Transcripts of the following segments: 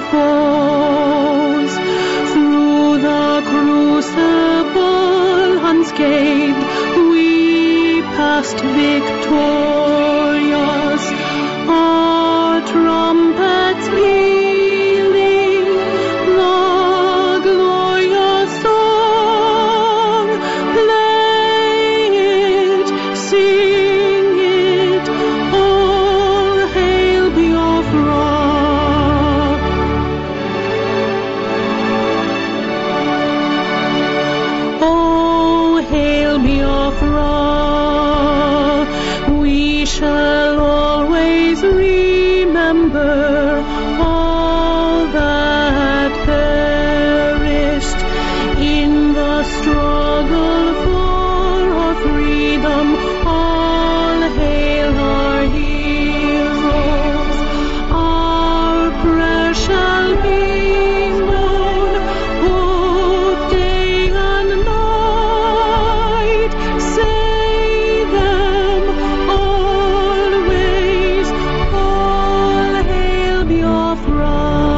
foes. Through the crucible unscathed, we passed victorious. Our trumpets pealing, the glorious song, play it, sing it, all hail Biafra. Oh, hail Biafra, we shall always remember all that perished in the struggle for our freedom. All hail our heroes. Our prayer shall be known both day and night. Say them always. All hail Biafra.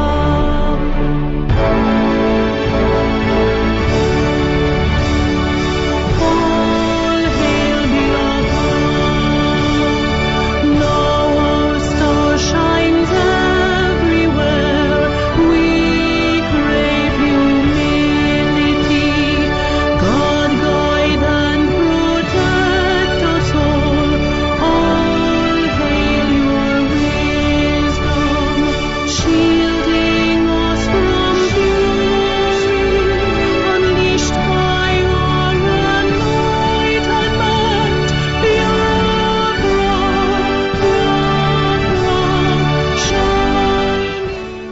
All hail Biafra. Now our star shines everywhere. We crave humility. God guide and protect us all. All hail your wisdom, shielding us from fury, unleashed by our enlightenment. Biafra, shining.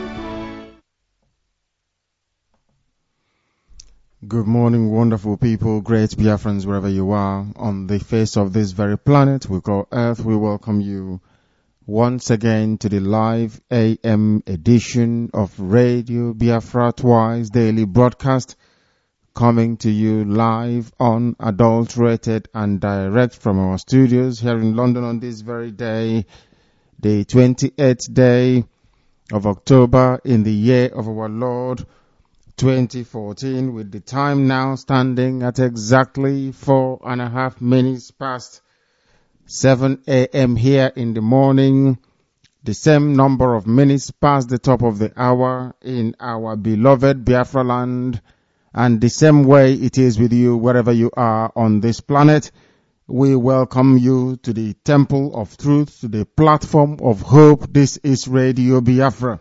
Good morning, wonderful people, great Biafrans, wherever you are on the face of this very planet we call Earth. We welcome you once again to the live AM edition of Radio Biafra Twice Daily Broadcast, coming to you live, unadulterated and direct from our studios here in London on this very day, the 28th day of October in the year of our Lord 2014, with the time now standing at exactly 4.5 minutes past 7 a.m. here in the morning, the same number of minutes past the top of the hour in our beloved Biafra land, and the same way it is with you wherever you are on this planet. We welcome you to the Temple of Truth, to the platform of hope. This is Radio Biafra.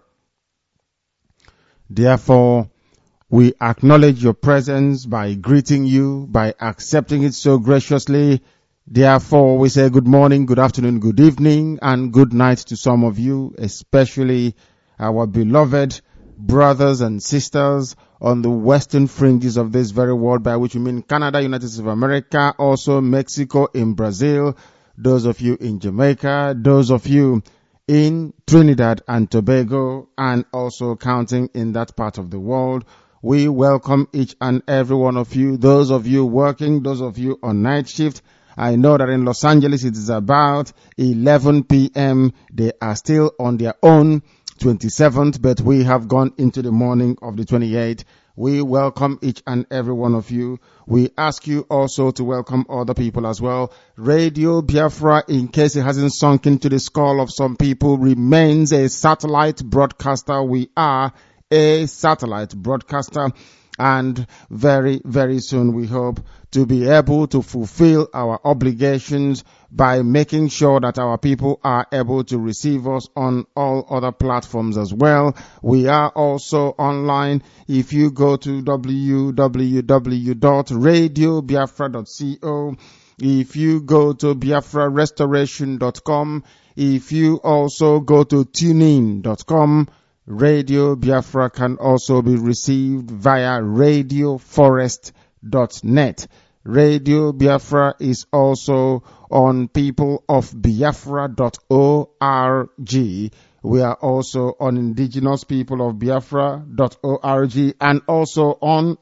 Therefore, we acknowledge your presence by greeting you, by accepting it so graciously. Therefore, we say good morning, good afternoon, good evening, and good night to some of you, especially our beloved brothers and sisters on the western fringes of this very world, by which we mean Canada, United States of America, also Mexico, in Brazil, those of you in Jamaica, those of you in Trinidad and Tobago, and also counting in that part of the world. We welcome each and every one of you, those of you working, those of you on night shift. I know that in Los Angeles it is about 11 p.m. They are still on their own 27th, but we have gone into the morning of the 28th. We welcome each and every one of you. We ask you also to welcome other people as well. Radio Biafra, in case it hasn't sunk into the skull of some people, remains a satellite broadcaster. We are a satellite broadcaster, and very, very soon we hope to be able to fulfill our obligations by making sure that our people are able to receive us on all other platforms as well. We are also online. If you go to www.radiobiafra.co, if you go to biafrarestoration.com, if you also go to tunein.com, Radio Biafra can also be received via radioforest.net. Radio Biafra is also on peopleofbiafra.org. We are also on indigenouspeopleofbiafra.org and also on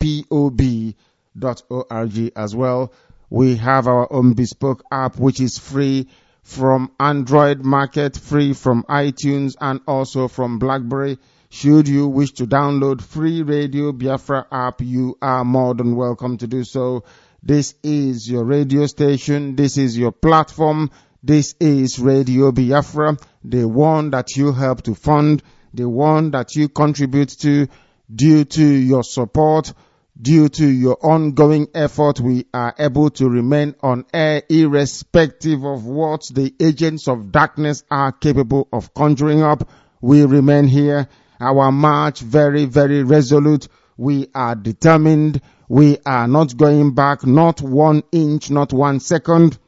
ipob.org as well. We have our own bespoke app, which is free from Android market, free from iTunes and also from BlackBerry. Should you wish to download free Radio Biafra app, you are more than welcome to do so. This is your radio station. This is your platform. This is Radio Biafra, the one that you help to fund, the one that you contribute to. Due to your support, due to your ongoing effort, we are able to remain on air irrespective of what the agents of darkness are capable of conjuring up. We remain here. Our march very, very resolute. We are determined. We are not going back, not 1 inch, not 1 second.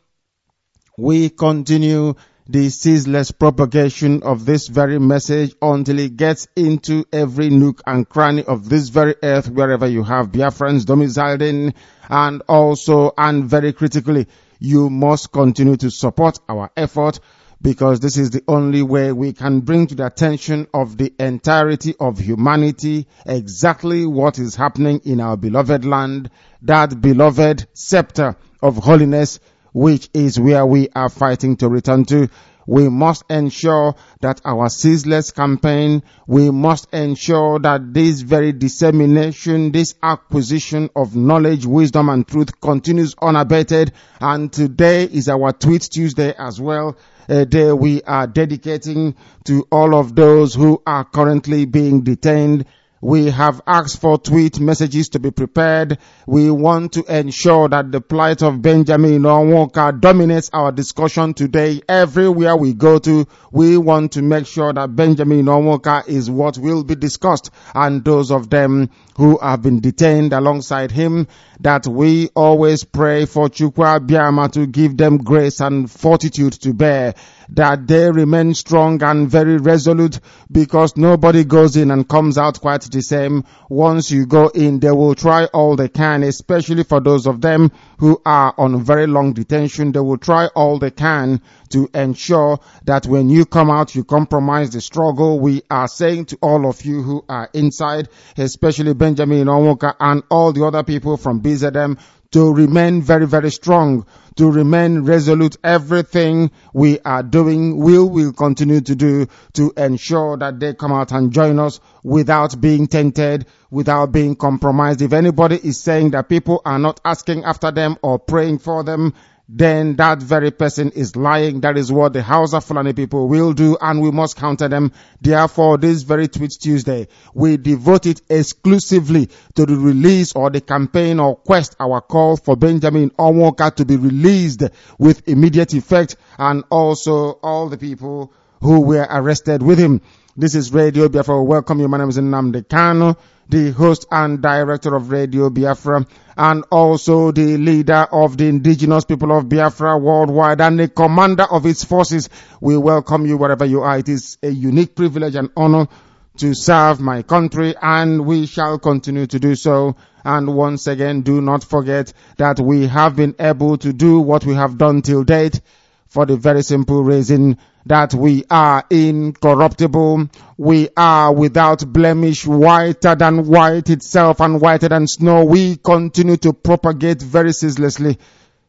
We continue the ceaseless propagation of this very message until it gets into every nook and cranny of this very earth, wherever you have Biafrans domiciled in. And also, and very critically, you must continue to support our effort, because this is the only way we can bring to the attention of the entirety of humanity exactly what is happening in our beloved land, that beloved scepter of holiness, which is where we are fighting to return to. We must ensure that our ceaseless campaign, we must ensure that this very dissemination, this acquisition of knowledge, wisdom and truth continues unabated. And today is our Tweet Tuesday as well, a day we are dedicating to all of those who are currently being detained. We have asked for tweet messages to be prepared. We want to ensure that the plight of Benjamin Onwuka dominates our discussion today. Everywhere we go to, we want to make sure that Benjamin Onwuka is what will be discussed, and those of them who have been detained alongside him, that we always pray for Chukwu Abiyama to give them grace and fortitude to bear, that they remain strong and very resolute, because nobody goes in and comes out quite the same. Once you go in, they will try all they can, especially for those of them who are on very long detention. They will try all they can to ensure that when you come out, you compromise the struggle. We are saying to all of you who are inside, especially Benjamin Onwuka and all the other people from BZM, to remain very, very strong, to remain resolute. Everything we are doing, we will continue to do to ensure that they come out and join us without being tainted, without being compromised. If anybody is saying that people are not asking after them or praying for them, then that very person is lying. That is what the Hausa Fulani people will do, and we must counter them. Therefore, this very Tweet Tuesday, we devote it exclusively to the release or the campaign or quest, our call for Benjamin Onwuka to be released with immediate effect, and also all the people who were arrested with him. This is Radio Biafra. Welcome you. My name is Nnamdi Kanu, the host and director of Radio Biafra, and also the leader of the indigenous people of Biafra worldwide and the commander of its forces. We welcome you wherever you are. It is a unique privilege and honor to serve my country, and we shall continue to do so. And once again, do not forget that we have been able to do what we have done till date for the very simple reason that we are incorruptible, we are without blemish, whiter than white itself and whiter than snow. We continue to propagate very ceaselessly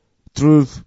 truth,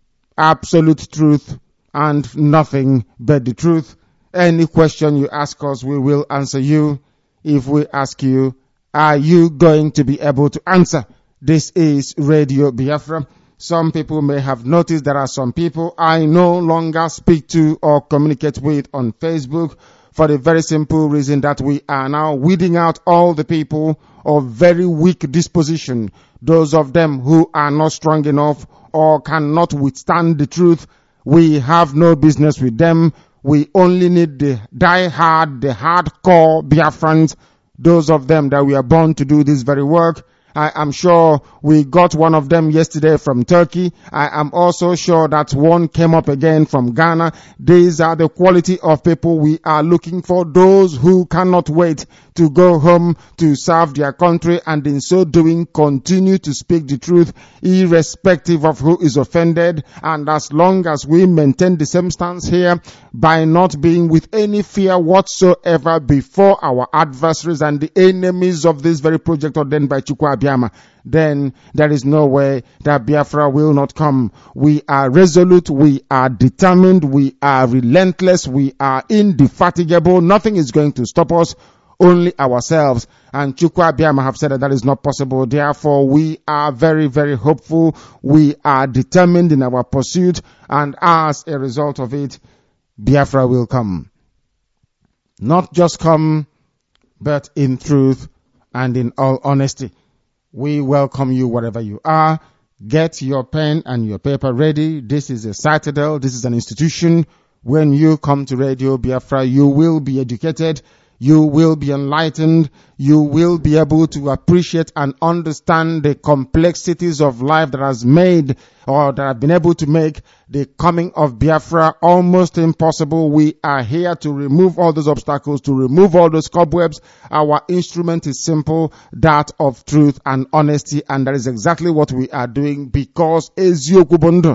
absolute truth, and nothing but the truth. Any question you ask us, we will answer you. If we ask you, are you going to be able to answer? This is Radio Biafra. Some people may have noticed there are some people I no longer speak to or communicate with on Facebook, for the very simple reason that we are now weeding out all the people of very weak disposition, those of them who are not strong enough or cannot withstand the truth. We have no business with them. We only need the die-hard, the hardcore Biafrans, those of them that we are born to do this very work. I am sure we got one of them yesterday from Turkey. I am also sure that one came up again from Ghana. These are the quality of people we are looking for, those who cannot wait to go home to serve their country, and in so doing continue to speak the truth irrespective of who is offended. And as long as we maintain the same stance here by not being with any fear whatsoever before our adversaries and the enemies of this very project ordained by Chukwu Chukwuabiama, then there is no way that Biafra will not come. We are resolute, we are determined, we are relentless, we are indefatigable. Nothing is going to stop us, only ourselves. And Chukwuabiama have said that is not possible. Therefore, we are very, very hopeful. We are determined in our pursuit, and as a result of it, Biafra will come. Not just come, but in truth and in all honesty. We welcome you wherever you are. Get your pen and your paper ready. This is a citadel. This is an institution. When you come to Radio Biafra, you will be educated. You will be enlightened. You will be able to appreciate and understand the complexities of life that has made or that have been able to make the coming of Biafra almost impossible. We are here to remove all those obstacles, to remove all those cobwebs. Our instrument is simple, that of truth and honesty, and that is exactly what we are doing, because Eziokubondo,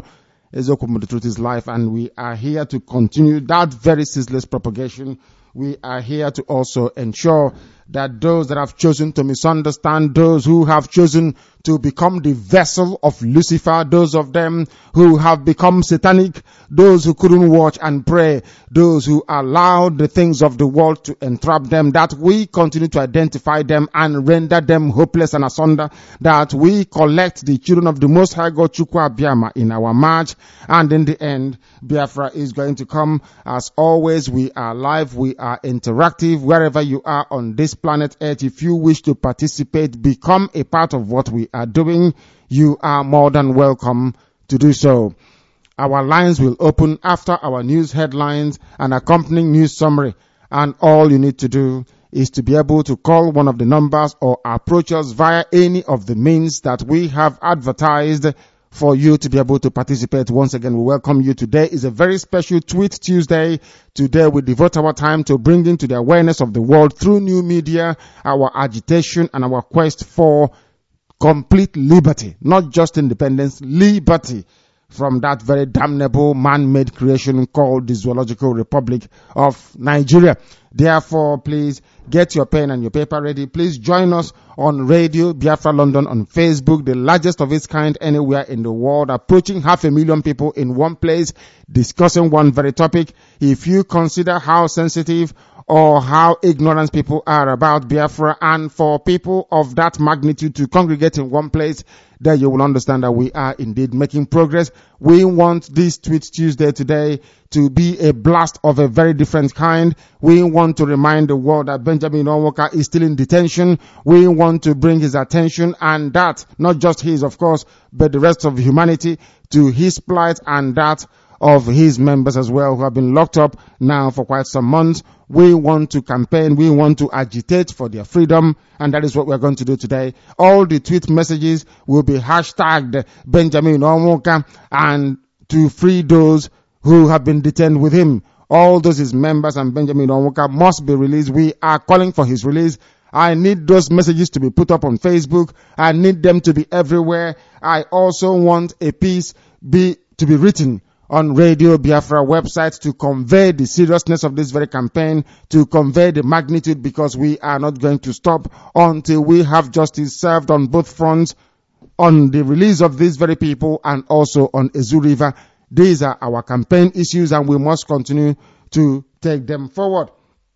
the truth is life, and we are here to continue that very ceaseless propagation. We are here to also ensure that those that have chosen to misunderstand, those who have chosen to become the vessel of Lucifer, those of them who have become satanic, those who couldn't watch and pray, those who allowed the things of the world to entrap them, that we continue to identify them and render them hopeless and asunder, that we collect the children of the Most High God Chukwuabiama in our march, and in the end, Biafra is going to come. As always, we are live, we are interactive, wherever you are on this planet Earth. If you wish to participate, become a part of what we are doing, you are more than welcome to do so. Our lines will open after our news headlines and accompanying news summary, and all you need to do is to be able to call one of the numbers or approach us via any of the means that we have advertised for you to be able to participate. Once again, we welcome you. Today is a very special Tweet Tuesday. Today we devote our time to bringing to the awareness of the world through new media our agitation and our quest for complete liberty, not just independence, liberty from that very damnable man-made creation called the Zoological Republic of Nigeria. Therefore, please get your pen and your paper ready. Please join us on Radio Biafra London on Facebook, the largest of its kind anywhere in the world, approaching 500,000 people in one place, discussing one very topic. If you consider how sensitive or how ignorant people are about Biafra, and for people of that magnitude to congregate in one place, then you will understand that we are indeed making progress. We want this Tweet Tuesday today to be a blast of a very different kind. We want to remind the world that Benjamin Onwuka is still in detention. We want to bring his attention, and that, not just his, of course, but the rest of humanity, to his plight and that of his members as well, who have been locked up now for quite some months. We want to campaign, we want to agitate for their freedom, and that is what we're going to do today. All the tweet messages will be hashtagged Benjamin Onwuka, and to free those who have been detained with him. All those his members and Benjamin Onwuka must be released. We are calling for his release. I need those messages to be put up on Facebook. I need them to be everywhere. I also want a piece to be written on Radio Biafra website to convey the seriousness of this very campaign, to convey the magnitude, because we are not going to stop until we have justice served on both fronts, on the release of these very people and also on Ezu River. These are our campaign issues, and we must continue to take them forward.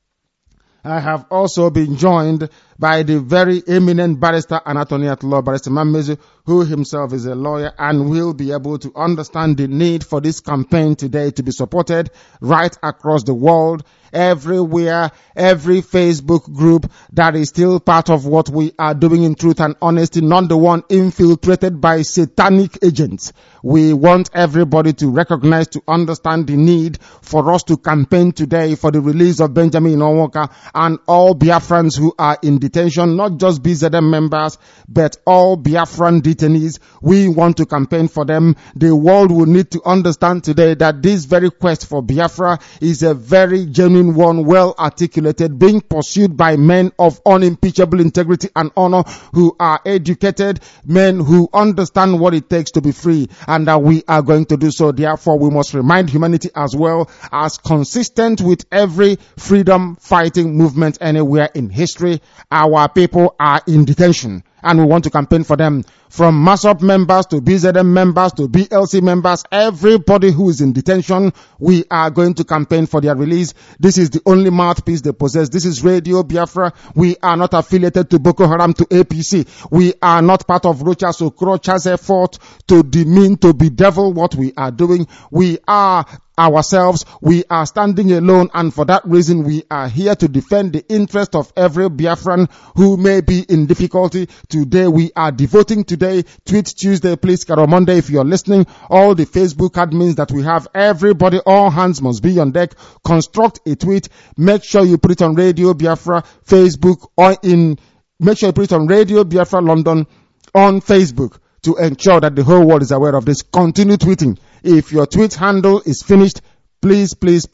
I have also been joined by the very eminent barrister and attorney at law, Barrister Mamezu, who himself is a lawyer and will be able to understand the need for this campaign today to be supported right across the world, everywhere, every Facebook group that is still part of what we are doing in truth and honesty, not the one infiltrated by satanic agents. We want everybody to recognize, to understand the need for us to campaign today for the release of Benjamin Onwuka and all Biafrans who are in detention, not just BZM members, but all Biafran detainees. We want to campaign for them. The world will need to understand today that this very quest for Biafra is a very genuine one, well articulated, being pursued by men of unimpeachable integrity and honor, who are educated, men who understand what it takes to be free, and that we are going to do so. Therefore, we must remind humanity as well, as consistent with every freedom fighting movement anywhere in history, our people are in detention. and we want to campaign for them. From MASSOP members to BZM members to BLC members, everybody who is in detention, we are going to campaign for their release. This is the only mouthpiece they possess. This is Radio Biafra. We are not affiliated to Boko Haram, to APC. We are not part of Rochas Okrocha's effort to demean, to bedevil what we are doing. We are ourselves. We are standing alone, and for that reason we are here to defend the interest of every Biafran who may be in difficulty. Today we are devoting Tweet Tuesday, please, Carol Monday, if you're listening, all the Facebook admins that we have, everybody, all hands must be on deck. Construct a tweet. Make sure you put it on Radio Biafra Facebook, or make sure you put it on Radio Biafra London on Facebook to ensure that the whole world is aware of this. Continue tweeting. If your tweet handle is finished, please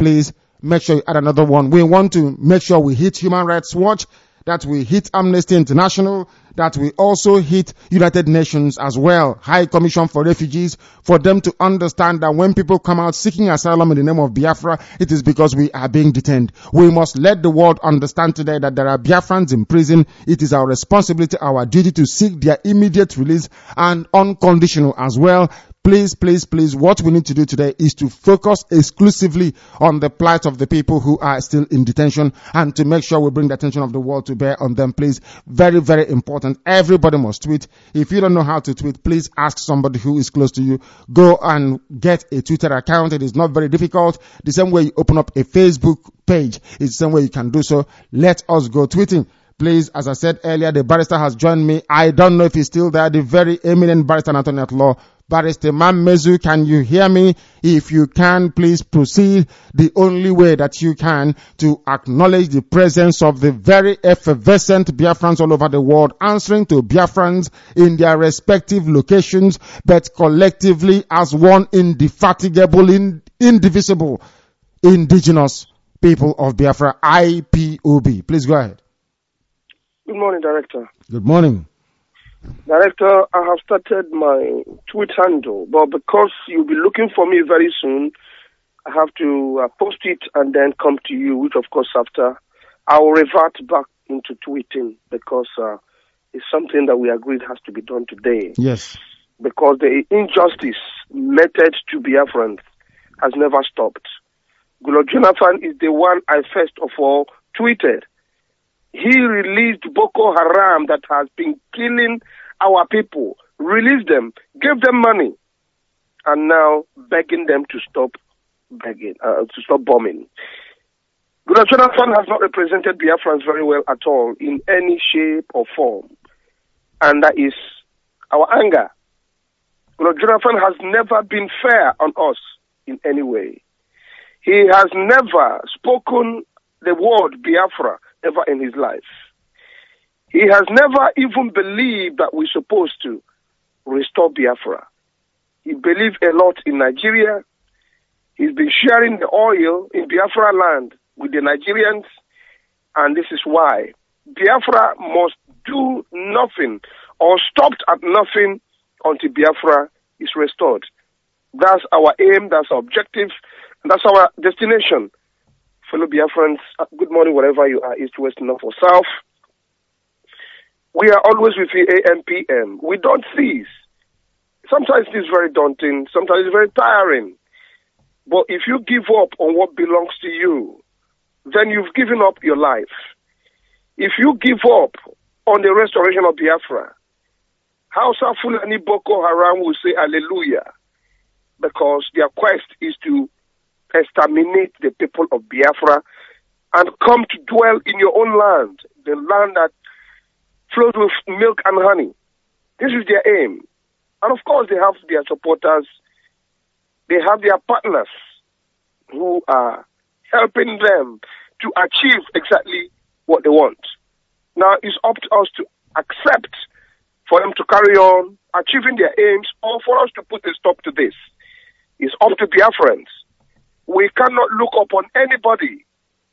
make sure you add another one. We want to make sure we hit Human Rights Watch, that we hit Amnesty International, that we also hit United Nations as well, High Commission for Refugees, for them to understand that when people come out seeking asylum in the name of Biafra, it is because we are being detained. We must let the world understand today that there are Biafrans in prison. It is our responsibility, our duty to seek their immediate release, and unconditional as well. Please, what we need to do today is to focus exclusively on the plight of the people who are still in detention, and to make sure we bring the attention of the world to bear on them, please. Very, very important. Everybody must tweet. If you don't know how to tweet, please ask somebody who is close to you. Go and get a Twitter account. It is not very difficult. The same way you open up a Facebook page, it's the same way you can do so. Let us go tweeting. Please, as I said earlier, the barrister has joined me. I don't know if he's still there. The very eminent barrister and attorney at law, Barrister Mammezu. Can you hear me? If you can, please proceed the only way that you can to acknowledge the presence of the very effervescent Biafrans all over the world, answering to Biafrans in their respective locations, but collectively as one indefatigable, indivisible, indigenous people of Biafra, IPOB. Please go ahead. Good morning, Director. Good morning. Director, I have started my tweet handle, but because you'll be looking for me very soon, I have to post it and then come to you, which of course after I will revert back into tweeting, because it's something that we agreed has to be done today. Yes. Because the injustice meted to Biafrans has never stopped. Goodluck Jonathan is the one I first of all tweeted. He released Boko Haram that has been killing our people, released them, gave them money, and now begging them to stop bombing. Goodluck Jonathan has not represented Biafrans very well at all in any shape or form, and that is our anger. Goodluck Jonathan has never been fair on us in any way. He has never spoken the word Biafra ever in his life. He has never even believed that we're supposed to restore Biafra. He believed a lot in Nigeria. He's been sharing the oil in Biafra land with the Nigerians, and this is why Biafra must do nothing or stopped at nothing until Biafra is restored. That's our aim, that's our objective, and that's our destination. Fellow Biafrans, good morning wherever you are, east, west, north, or south. We are always with you, AM, PM. We don't cease. Sometimes it is very daunting, sometimes it's very tiring. But if you give up on what belongs to you, then you've given up your life. If you give up on the restoration of Biafra, Hausa Fulani Boko Haram will say hallelujah, because their quest is to exterminate the people of Biafra and come to dwell in your own land, the land that flows with milk and honey. This is their aim. And of course, they have their supporters, they have their partners who are helping them to achieve exactly what they want. Now, it's up to us to accept for them to carry on achieving their aims, or for us to put a stop to this. It's up to Biafrans. We cannot look upon anybody.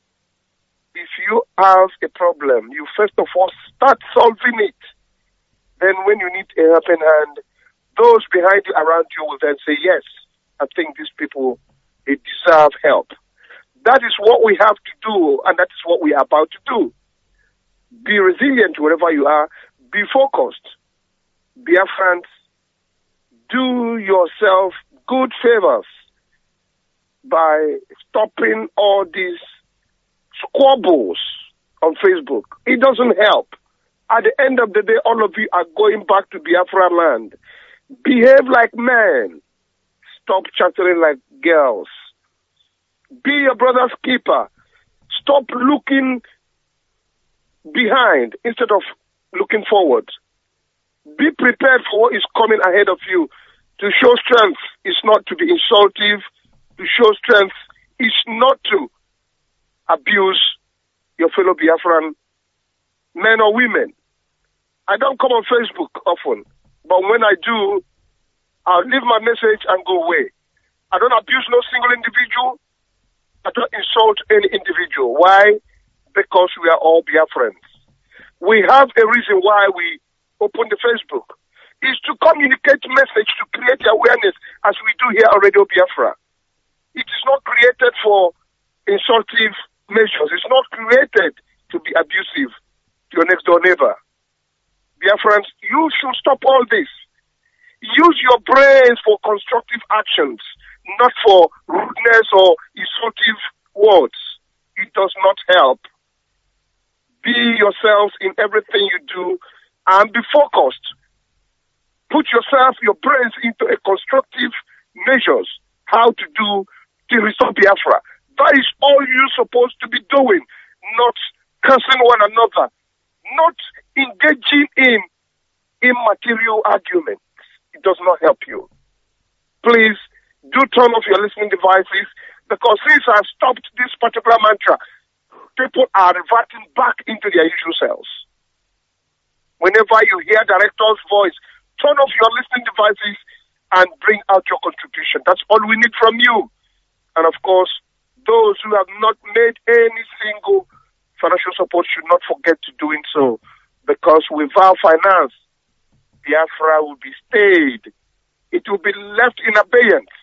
If you have a problem, you first of all start solving it. Then when you need a helping hand, those behind you, around you, will then say, yes, I think these people, they deserve help. That is what we have to do, and that is what we are about to do. Be resilient wherever you are. Be focused. Biafrans, do yourself good favors by stopping all these squabbles on Facebook. It doesn't help. At the end of the day, all of you are going back to Biafra land. Behave like men. Stop chattering like girls. Be your brother's keeper. Stop looking behind instead of looking forward. Be prepared for what is coming ahead of you. To show strength is not to be insultive. To show strength is not to abuse your fellow Biafran men or women. I don't come on Facebook often, but when I do, I'll leave my message and go away. I don't abuse no single individual. I don't insult any individual. Why? Because we are all Biafrans. We have a reason why we open the Facebook. Is to communicate message, to create awareness, as we do here on Radio Biafra. It is not created for insultive measures. It's not created to be abusive to your next door neighbor. Biafrans, you should stop all this. Use your brains for constructive actions, not for rudeness or insultive words. It does not help. Be yourselves in everything you do and be focused. Put yourself, your brains into a constructive measures, how to do to restore Biafra. That is all you're supposed to be doing, not cursing one another, not engaging in immaterial arguments. It does not help you. Please do turn off your listening devices, because since I've stopped this particular mantra, people are reverting back into their usual selves. Whenever you hear director's voice, turn off your listening devices and bring out your contribution. That's all we need from you. And of course, those who have not made any single financial support should not forget to doing so, because without finance, Biafra will be stayed. It will be left in abeyance.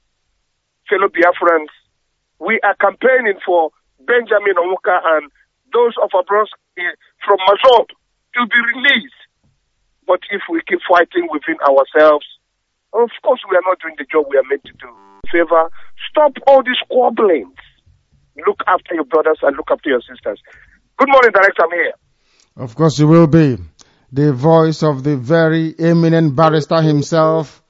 Fellow Biafrans, we are campaigning for Benjamin Onwuka and those of our brothers from Mazop to be released. But if we keep fighting within ourselves, of course we are not doing the job we are meant to do. Favor, stop all these squabblings. Look after your brothers and look after your sisters. Good morning, Director. I'm here. Of course you will be. The voice of the very eminent barrister himself,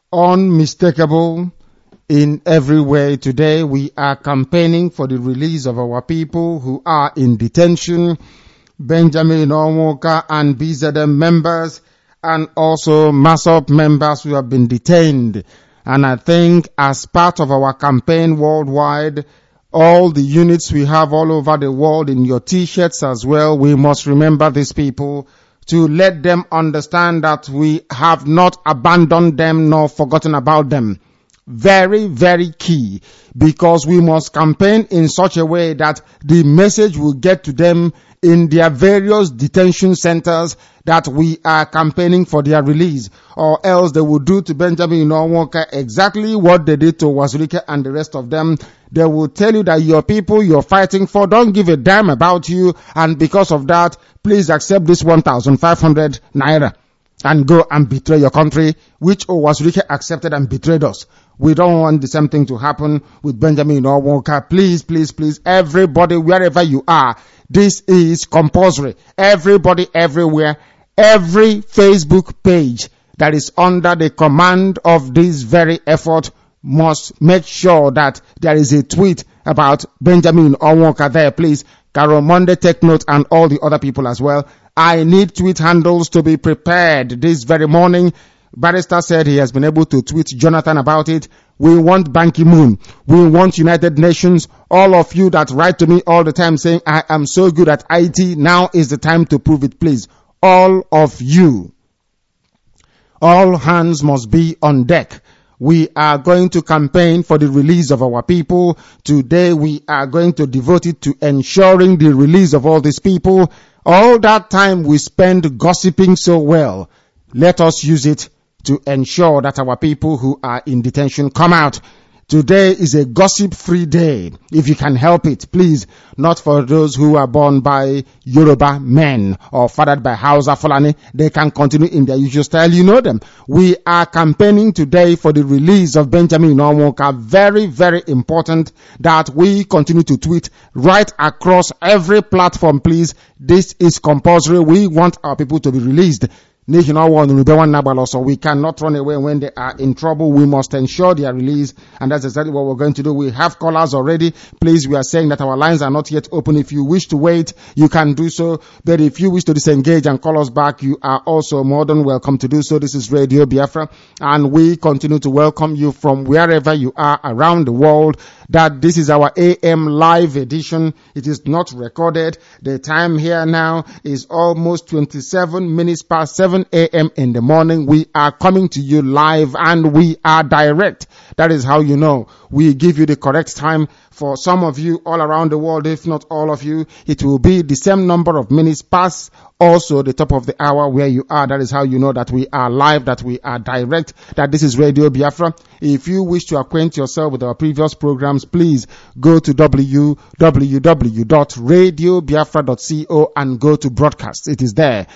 unmistakable in every way. Today we are campaigning for the release of our people who are in detention, Benjamin Onwuka and BZM members, and also MASOP members who have been detained. And I think as part of our campaign worldwide, all the units we have all over the world in your t-shirts as well, we must remember these people to let them understand that we have not abandoned them nor forgotten about them. Very, very key, because we must campaign in such a way that the message will get to them in their various detention centers that we are campaigning for their release, or else they will do to Benjamin Onwuka exactly what they did to Wazirike and the rest of them. They will tell you that your people you're fighting for don't give a damn about you, and because of that, please accept this 1,500 naira and go and betray your country, which Wazirike accepted and betrayed us. We don't want the same thing to happen with Benjamin Onwuka. Please, please, please, everybody, wherever you are, this is compulsory. Everybody, everywhere, every Facebook page that is under the command of this very effort must make sure that there is a tweet about Benjamin Onwuka there, please. Carol Monday, take note, and all the other people as well. I need tweet handles to be prepared this very morning. Barrister said he has been able to tweet Jonathan about it. We want Ban Ki-moon. We want United Nations. All of you that write to me all the time saying, I am so good at IT. Now is the time to prove it, please. All of you. All hands must be on deck. We are going to campaign for the release of our people. Today we are going to devote it to ensuring the release of all these people. All that time we spend gossiping so well, let us use it to ensure that our people who are in detention come out. Today is a gossip-free day. If you can help it, please. Not for those who are born by Yoruba men or fathered by Hausa Fulani. They can continue in their usual style. You know them. We are campaigning today for the release of Benjamin Onwuka. Very, very important that we continue to tweet right across every platform, please. This is compulsory. We want our people to be released. National one, so we cannot run away when they are in trouble. We must ensure their release, and that's exactly what we're going to do. We have callers already. Please, we are saying that our lines are not yet open. If you wish to wait, you can do so. But if you wish to disengage and call us back, you are also more than welcome to do so. This is Radio Biafra, and we continue to welcome you from wherever you are around the world. That this is our AM live edition. It is not recorded. The time here now is almost 27 minutes past 7 a.m. in the morning. We are coming to you live and we are direct. That is how you know we give you the correct time. For some of you all around the world, if not all of you, it will be the same number of minutes past also the top of the hour where you are. That is how you know that we are live, that we are direct, that this is Radio Biafra. If you wish to acquaint yourself with our previous programs, please go to www.radiobiafra.co and go to broadcast. It is there.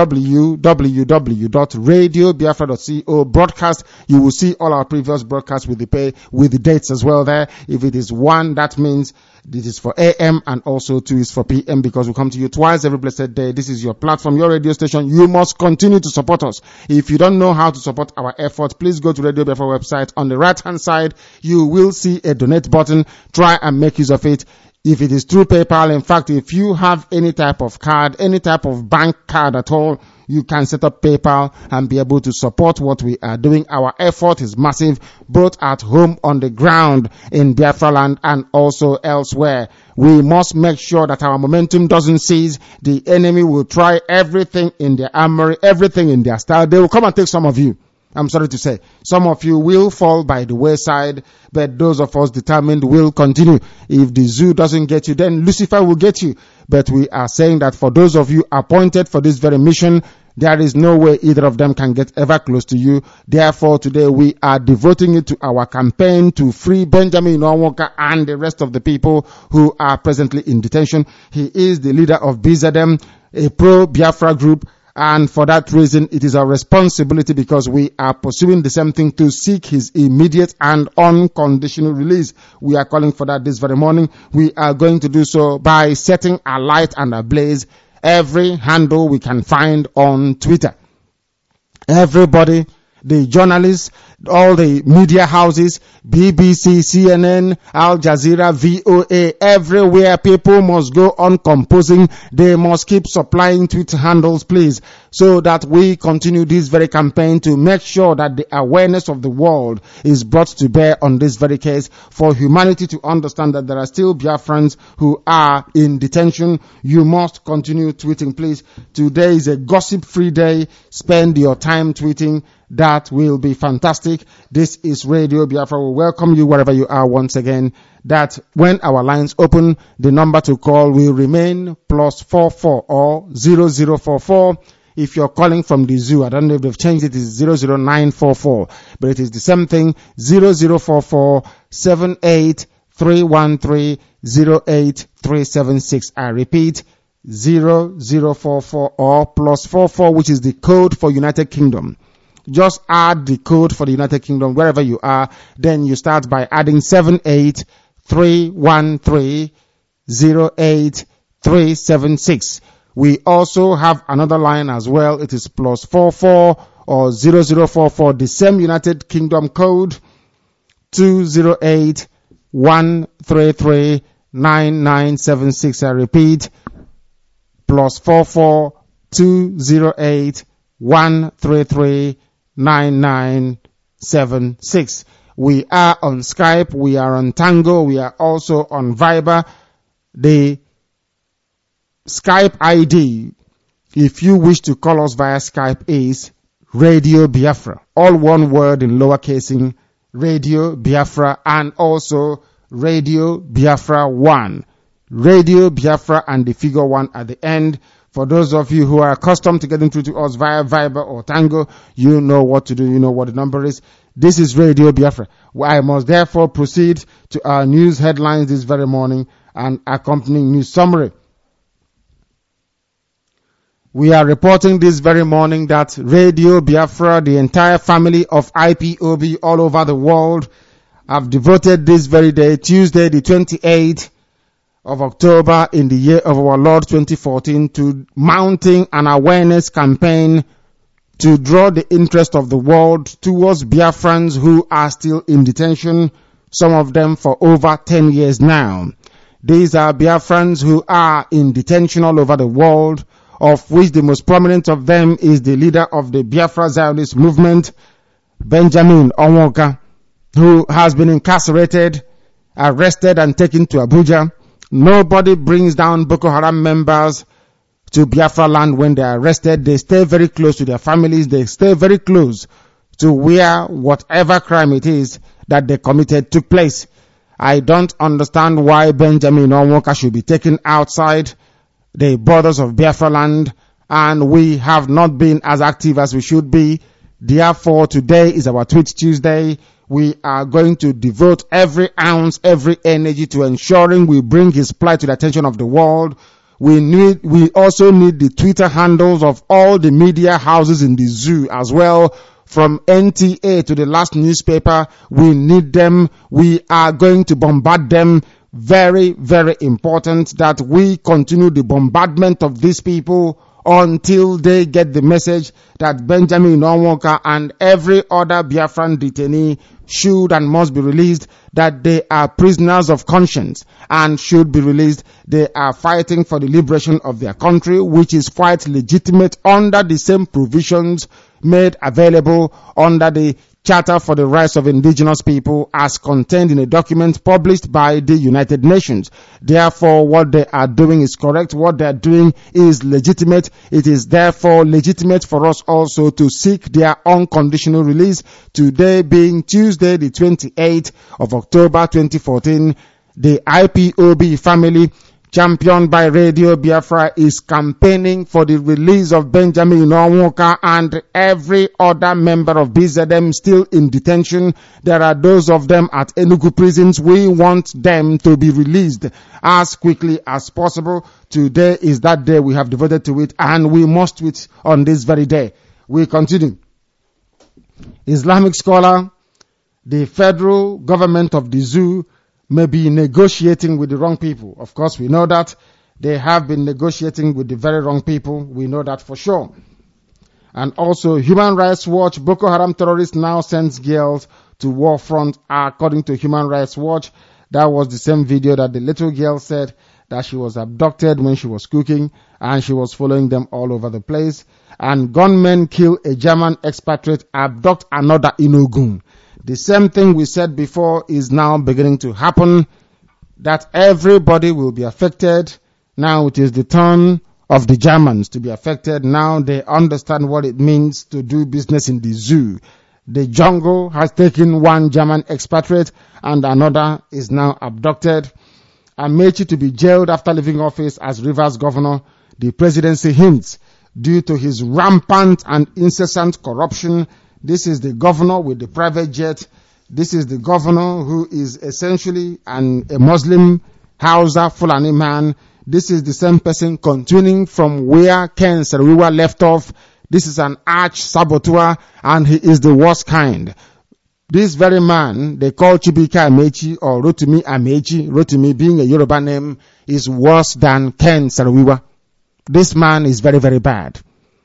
www.radiobiafra.co broadcast. You will see all our previous broadcasts with the dates as well there. If it is 1, that means this is for AM, and also 2 is for PM, because we come to you twice every blessed day. This is your platform, your radio station. You must continue to support us. If you don't know how to support our effort, please go to Radio Biafra website. On the right hand side, you will see a donate button. Try and make use of it. If it is through PayPal, in fact, if you have any type of card, any type of bank card at all, you can set up PayPal and be able to support what we are doing. Our effort is massive, both at home on the ground in Biafra land and also elsewhere. We must make sure that our momentum doesn't cease. The enemy will try everything in their armory, everything in their style. They will come and take some of you. I'm sorry to say, some of you will fall by the wayside, but those of us determined will continue. If the zoo doesn't get you, then Lucifer will get you. But we are saying that for those of you appointed for this very mission, there is no way either of them can get ever close to you. Therefore, today we are devoting it to our campaign to free Benjamin Onwuka and the rest of the people who are presently in detention. He is the leader of BZM, a pro-Biafra group. And for that reason, it is our responsibility, because we are pursuing the same thing, to seek his immediate and unconditional release. We are calling for that this very morning. We are going to do so by setting alight and ablaze every handle we can find on Twitter. Everybody, the journalists, all the media houses, BBC, CNN, Al Jazeera, VOA, everywhere, people must go on composing. They must keep supplying Twitter handles, please, so that we continue this very campaign to make sure that the awareness of the world is brought to bear on this very case, for humanity to understand that there are still Biafrans who are in detention. You must continue tweeting, please. Today is a gossip-free day. Spend your time tweeting. That will be fantastic. This is Radio Biafra. We welcome you wherever you are once again. That when our lines open, the number to call will remain +44 or 0044. If you're calling from the zoo, I don't know if they've changed it, it's 00944. But it is the same thing, 0044 78 313 08376. I repeat, 0044 or +44, which is the code for United Kingdom. Just add the code for the United Kingdom wherever you are. Then you start by adding 78 313 08376. We also have another line as well. It is +44 or 0044, the same United Kingdom code, 208 133 9976. I repeat, +44 208 133 9976. We are on Skype, we are on Tango, we are also on Viber. The Skype ID, if you wish to call us via Skype, is Radio Biafra. All one word in lowercasing, Radio Biafra, and also Radio Biafra 1. Radio Biafra and the figure 1 at the end. For those of you who are accustomed to getting through to us via Viber or Tango, you know what to do. You know what the number is. This is Radio Biafra. I must therefore proceed to our news headlines this very morning and accompanying news summary. We are reporting this very morning that Radio Biafra, the entire family of IPOB all over the world, have devoted this very day, Tuesday the 28th of October in the year of our Lord 2014, to mounting an awareness campaign to draw the interest of the world towards Biafrans who are still in detention, some of them for over 10 years now. These are Biafrans who are in detention all over the world, of which the most prominent of them is the leader of the Biafra Zionist movement, Benjamin Onwoka, who has been incarcerated, arrested and taken to Abuja. Nobody brings down Boko Haram members to Biafra land when they are arrested. They stay very close to their families. They stay very close to where whatever crime it is that they committed took place. I don't understand why Benjamin Onwoka should be taken outside the borders of Biafra land, and we have not been as active as we should be. Therefore, today is our Tweet Tuesday. We are going to devote every ounce, every energy to ensuring we bring his plight to the attention of the world. We also need the Twitter handles of all the media houses in the zoo as well, from NTA to the last newspaper. We need them. We are going to bombard them. Very, very important that we continue the bombardment of these people until they get the message that Benjamin Onwoka and every other Biafran detainee should and must be released, that they are prisoners of conscience and should be released. They are fighting for the liberation of their country, which is quite legitimate under the same provisions made available under the Charter for the Rights of Indigenous People as contained in a document published by the United Nations. Therefore, what they are doing is correct. What they are doing is legitimate. It is therefore legitimate for us also to seek their unconditional release. Today being Tuesday, the 28th of October 2014, the IPOB family, championed by Radio Biafra, is campaigning for the release of Benjamin Onwoka and every other member of BZM still in detention. There are those of them at Enugu prisons. We want them to be released as quickly as possible. Today is that day we have devoted to it, and we must do it on this very day. We continue. Islamic scholar, the federal government of the zoo may be negotiating with the wrong people. Of course, we know that. They have been negotiating with the very wrong people. We know that for sure. And also, Human Rights Watch, Boko Haram terrorists now sends girls to war front, according to Human Rights Watch. That was the same video that the little girl said that she was abducted when she was cooking, and she was following them all over the place. And gunmen kill a German expatriate, abduct another in Ogun. The same thing we said before is now beginning to happen, that everybody will be affected. Now it is the turn of the Germans to be affected. Now they understand what it means to do business in the zoo. The jungle has taken one German expatriate and another is now abducted. Amechi to be jailed after leaving office as Rivers governor. The presidency hints due to his rampant and incessant corruption. This is the governor with the private jet. This is the governor who is essentially a Muslim Hausa Fulani man. This is the same person continuing from where Ken Saro-Wiwa left off. This is an arch saboteur, and he is the worst kind. This very man, they call Chibika Amechi or Rotimi Amechi, Rotimi being a Yoruba name, is worse than Ken Saro-Wiwa. This man is very, very bad.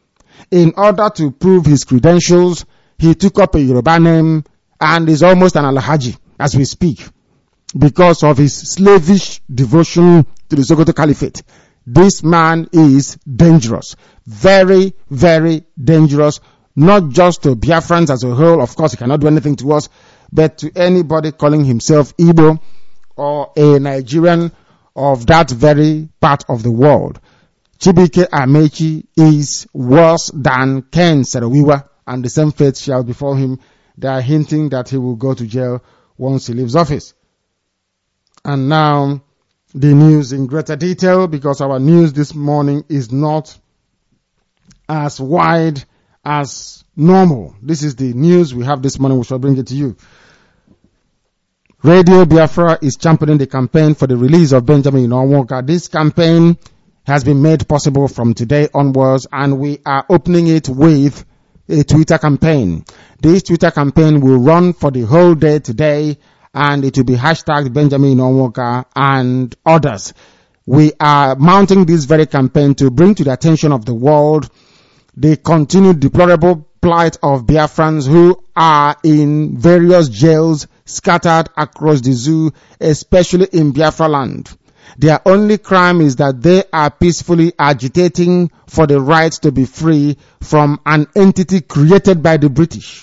In order to prove his credentials, he took up a Yoruba name and is almost an Alhaji as we speak because of his slavish devotion to the Sokoto Caliphate. This man is dangerous. Very, very dangerous. Not just to Biafrans as a whole. Of course, he cannot do anything to us, but to anybody calling himself Igbo or a Nigerian of that very part of the world. Chibike Amechi is worse than Ken Saro-Wiwa, and the same fate shall befall him. They are hinting that he will go to jail once he leaves office. And now, the news in greater detail, because our news this morning is not as wide as normal. This is the news we have this morning. We shall bring it to you. Radio Biafra is championing the campaign for the release of Benjamin Onwuka. This campaign has been made possible from today onwards, and we are opening it with a Twitter campaign. This Twitter campaign will run for the whole day today, and it will be hashtag Benjamin Onwuka and others. We are mounting this very campaign to bring to the attention of the world the continued deplorable plight of Biafrans who are in various jails scattered across the zoo, especially in Biafra land. Their only crime is that they are peacefully agitating for the right to be free from an entity created by the British.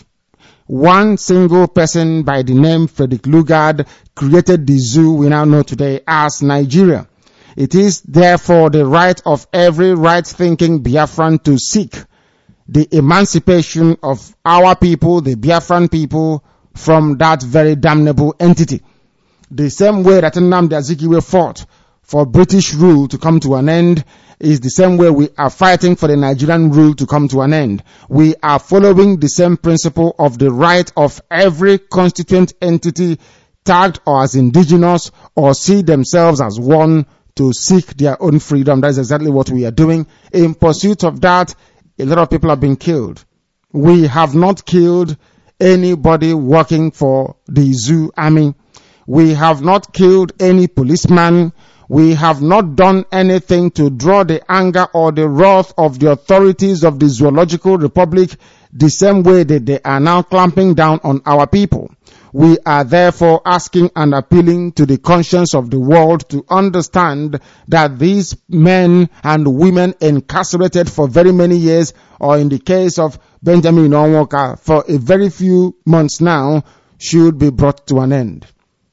One single person by the name Frederick Lugard created the zoo we now know today as Nigeria. It is therefore the right of every right-thinking Biafran to seek the emancipation of our people, the Biafran people, from that very damnable entity. The same way that Nnamdi Azikiwe fought for British rule to come to an end is the same way we are fighting for the Nigerian rule to come to an end. We are following the same principle of the right of every constituent entity tagged or as indigenous or see themselves as one to seek their own freedom. That is exactly what we are doing. In pursuit of that, a lot of people have been killed. We have not killed anybody working for the zoo army. We have not killed any policeman. We have not done anything to draw the anger or the wrath of the authorities of the Zoological Republic the same way that they are now clamping down on our people. We are therefore asking and appealing to the conscience of the world to understand that these men and women incarcerated for very many years, or in the case of Benjamin Onwuka for a very few months now, should be brought to an end.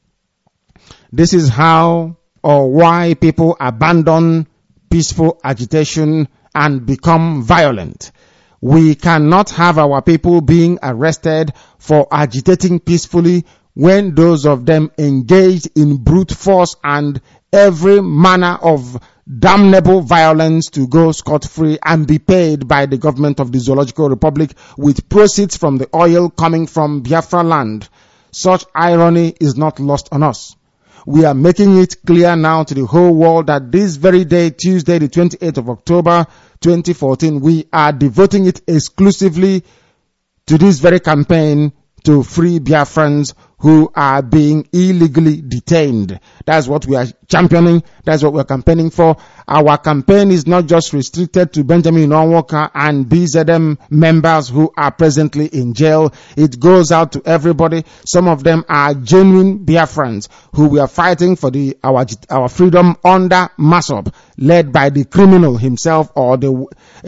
This is how or why people abandon peaceful agitation and become violent. We cannot have our people being arrested for agitating peacefully when those of them engaged in brute force and every manner of damnable violence to go scot-free and be paid by the government of the Zoological Republic with proceeds from the oil coming from Biafra land. Such irony is not lost on us. We are making it clear now to the whole world that this very day, Tuesday, the 28th of October, 2014, we are devoting it exclusively to this very campaign to free Biafrans who are being illegally detained. That's what we are championing. That's what we're campaigning for. Our campaign is not just restricted to Benjamin Onwuka and BZM members who are presently in jail. It goes out to everybody. Some of them are genuine Biafrans who we are fighting for our freedom under MASOB, led by the criminal himself, or the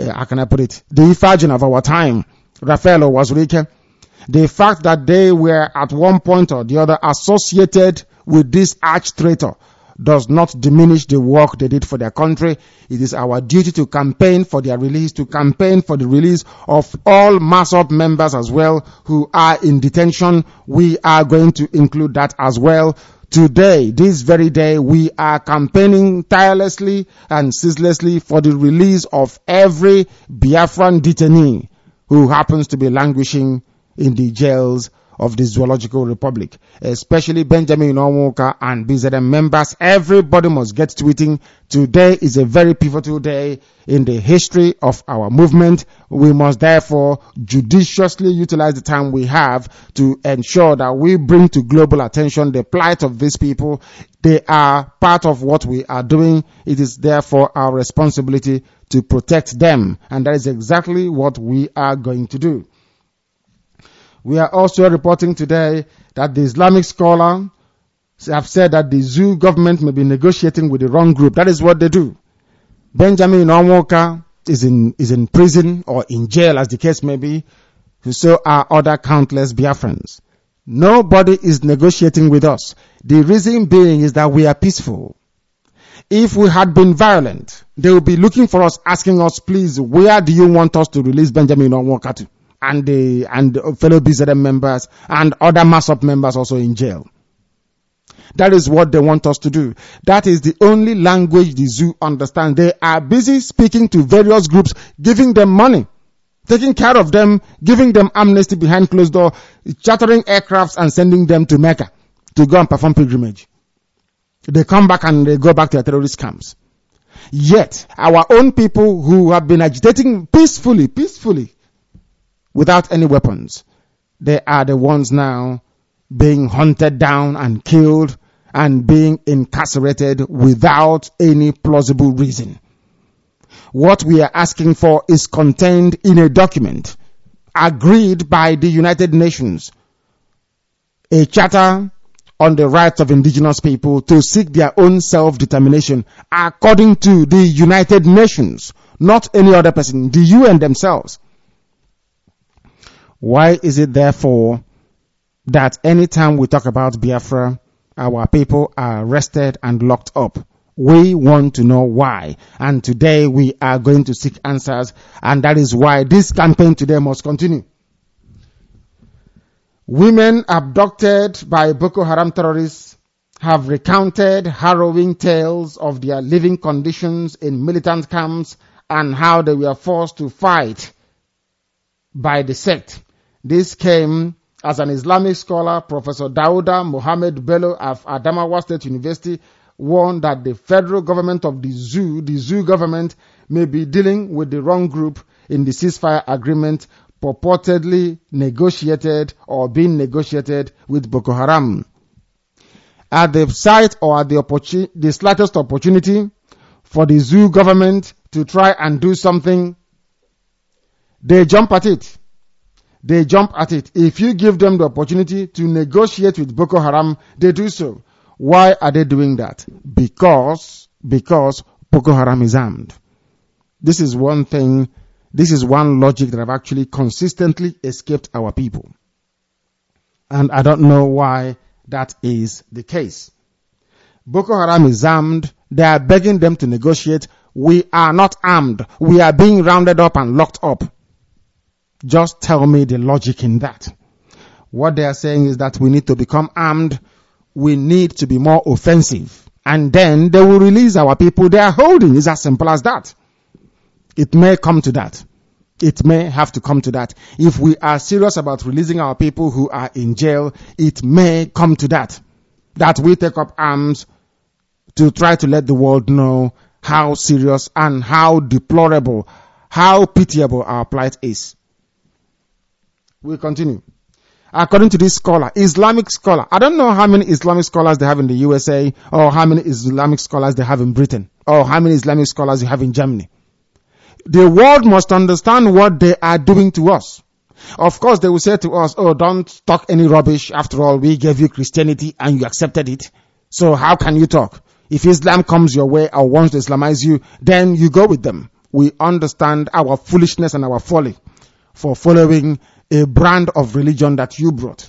Ifajin of our time, Raphael Owazurike. The fact that they were at one point or the other associated with this arch traitor does not diminish the work they did for their country. It is our duty to campaign for their release, to campaign for the release of all MASOB members as well who are in detention. We are going to include that as well. Today, this very day, we are campaigning tirelessly and ceaselessly for the release of every Biafran detainee who happens to be languishing in the jails of the Zoological Republic, especially Benjamin Onwuka and BZM members. Everybody must get tweeting. Today is a very pivotal day in the history of our movement. We must therefore judiciously utilize the time we have to ensure that we bring to global attention the plight of these people. They are part of what we are doing. It is therefore our responsibility to protect them, and that is exactly what we are going to do. We are also reporting today that the Islamic scholars have said that the zoo government may be negotiating with the wrong group. That is what they do. Benjamin Onwuka is in prison or in jail, as the case may be. So are other countless Biafrans. Nobody is negotiating with us. The reason being is that we are peaceful. If we had been violent, they will be looking for us, asking us, please, where do you want us to release Benjamin Onwuka to? And the fellow BZM members and other MASOB members also in jail. That is what they want us to do. That is the only language the zoo understands. They are busy speaking to various groups, giving them money taking care of them, giving them amnesty behind closed door, chartering aircrafts and sending them to Mecca to go and perform pilgrimage. They come back and they go back to their terrorist camps. Yet, our own people who have been agitating peacefully, without any weapons, they are the ones now being hunted down and killed and being incarcerated without any plausible reason. What we are asking for is contained in a document agreed by the United Nations, a charter on the rights of indigenous people to seek their own self-determination according to the United Nations, not any other person, the UN themselves. Why is it therefore that anytime we talk about Biafra, our people are arrested and locked up? We want to know why. And today we are going to seek answers, and that is why this campaign today must continue. Women abducted by Boko Haram terrorists have recounted harrowing tales of their living conditions in militant camps and how they were forced to fight by the sect. This came as an Islamic scholar, Professor Dauda Mohammed Bello of Adamawa State University, warned that the federal government of the zoo government, may be dealing with the wrong group in the ceasefire agreement purportedly negotiated or being negotiated with Boko Haram. At the site or at the slightest opportunity for the zoo government to try and do something, they jump at it. If you give them the opportunity to negotiate with Boko Haram, they do so. Why are they doing that? Because Boko Haram is armed. This is one logic that have actually consistently escaped our people. And I don't know why that is the case. Boko Haram is armed. They are begging them to negotiate. We are not armed. We are being rounded up and locked up. Just tell me the logic in that. What they are saying is that we need to become armed. We need to be more offensive. And then they will release our people they are holding. It's as simple as that. It may come to that. It may have to come to that. If we are serious about releasing our people who are in jail, it may come to that. That we take up arms to try to let the world know how serious and how deplorable, how pitiable our plight is. We continue. According to this scholar, Islamic scholar, I don't know how many Islamic scholars they have in the USA, or how many Islamic scholars they have in Britain, or how many Islamic scholars you have in Germany. The world must understand what they are doing to us. Of course, they will say to us, oh, don't talk any rubbish. After all, we gave you Christianity and you accepted it. So how can you talk? If Islam comes your way or wants to Islamize you, then you go with them. We understand our foolishness and our folly for following a brand of religion that you brought.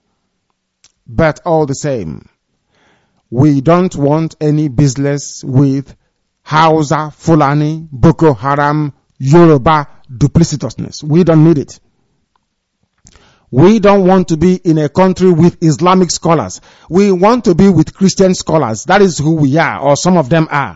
But all the same, we don't want any business with Hausa, Fulani, Boko Haram, Yoruba duplicitousness. We don't need it. We don't want to be in a country with Islamic scholars. We want to be with Christian scholars. That is who we are, or some of them are.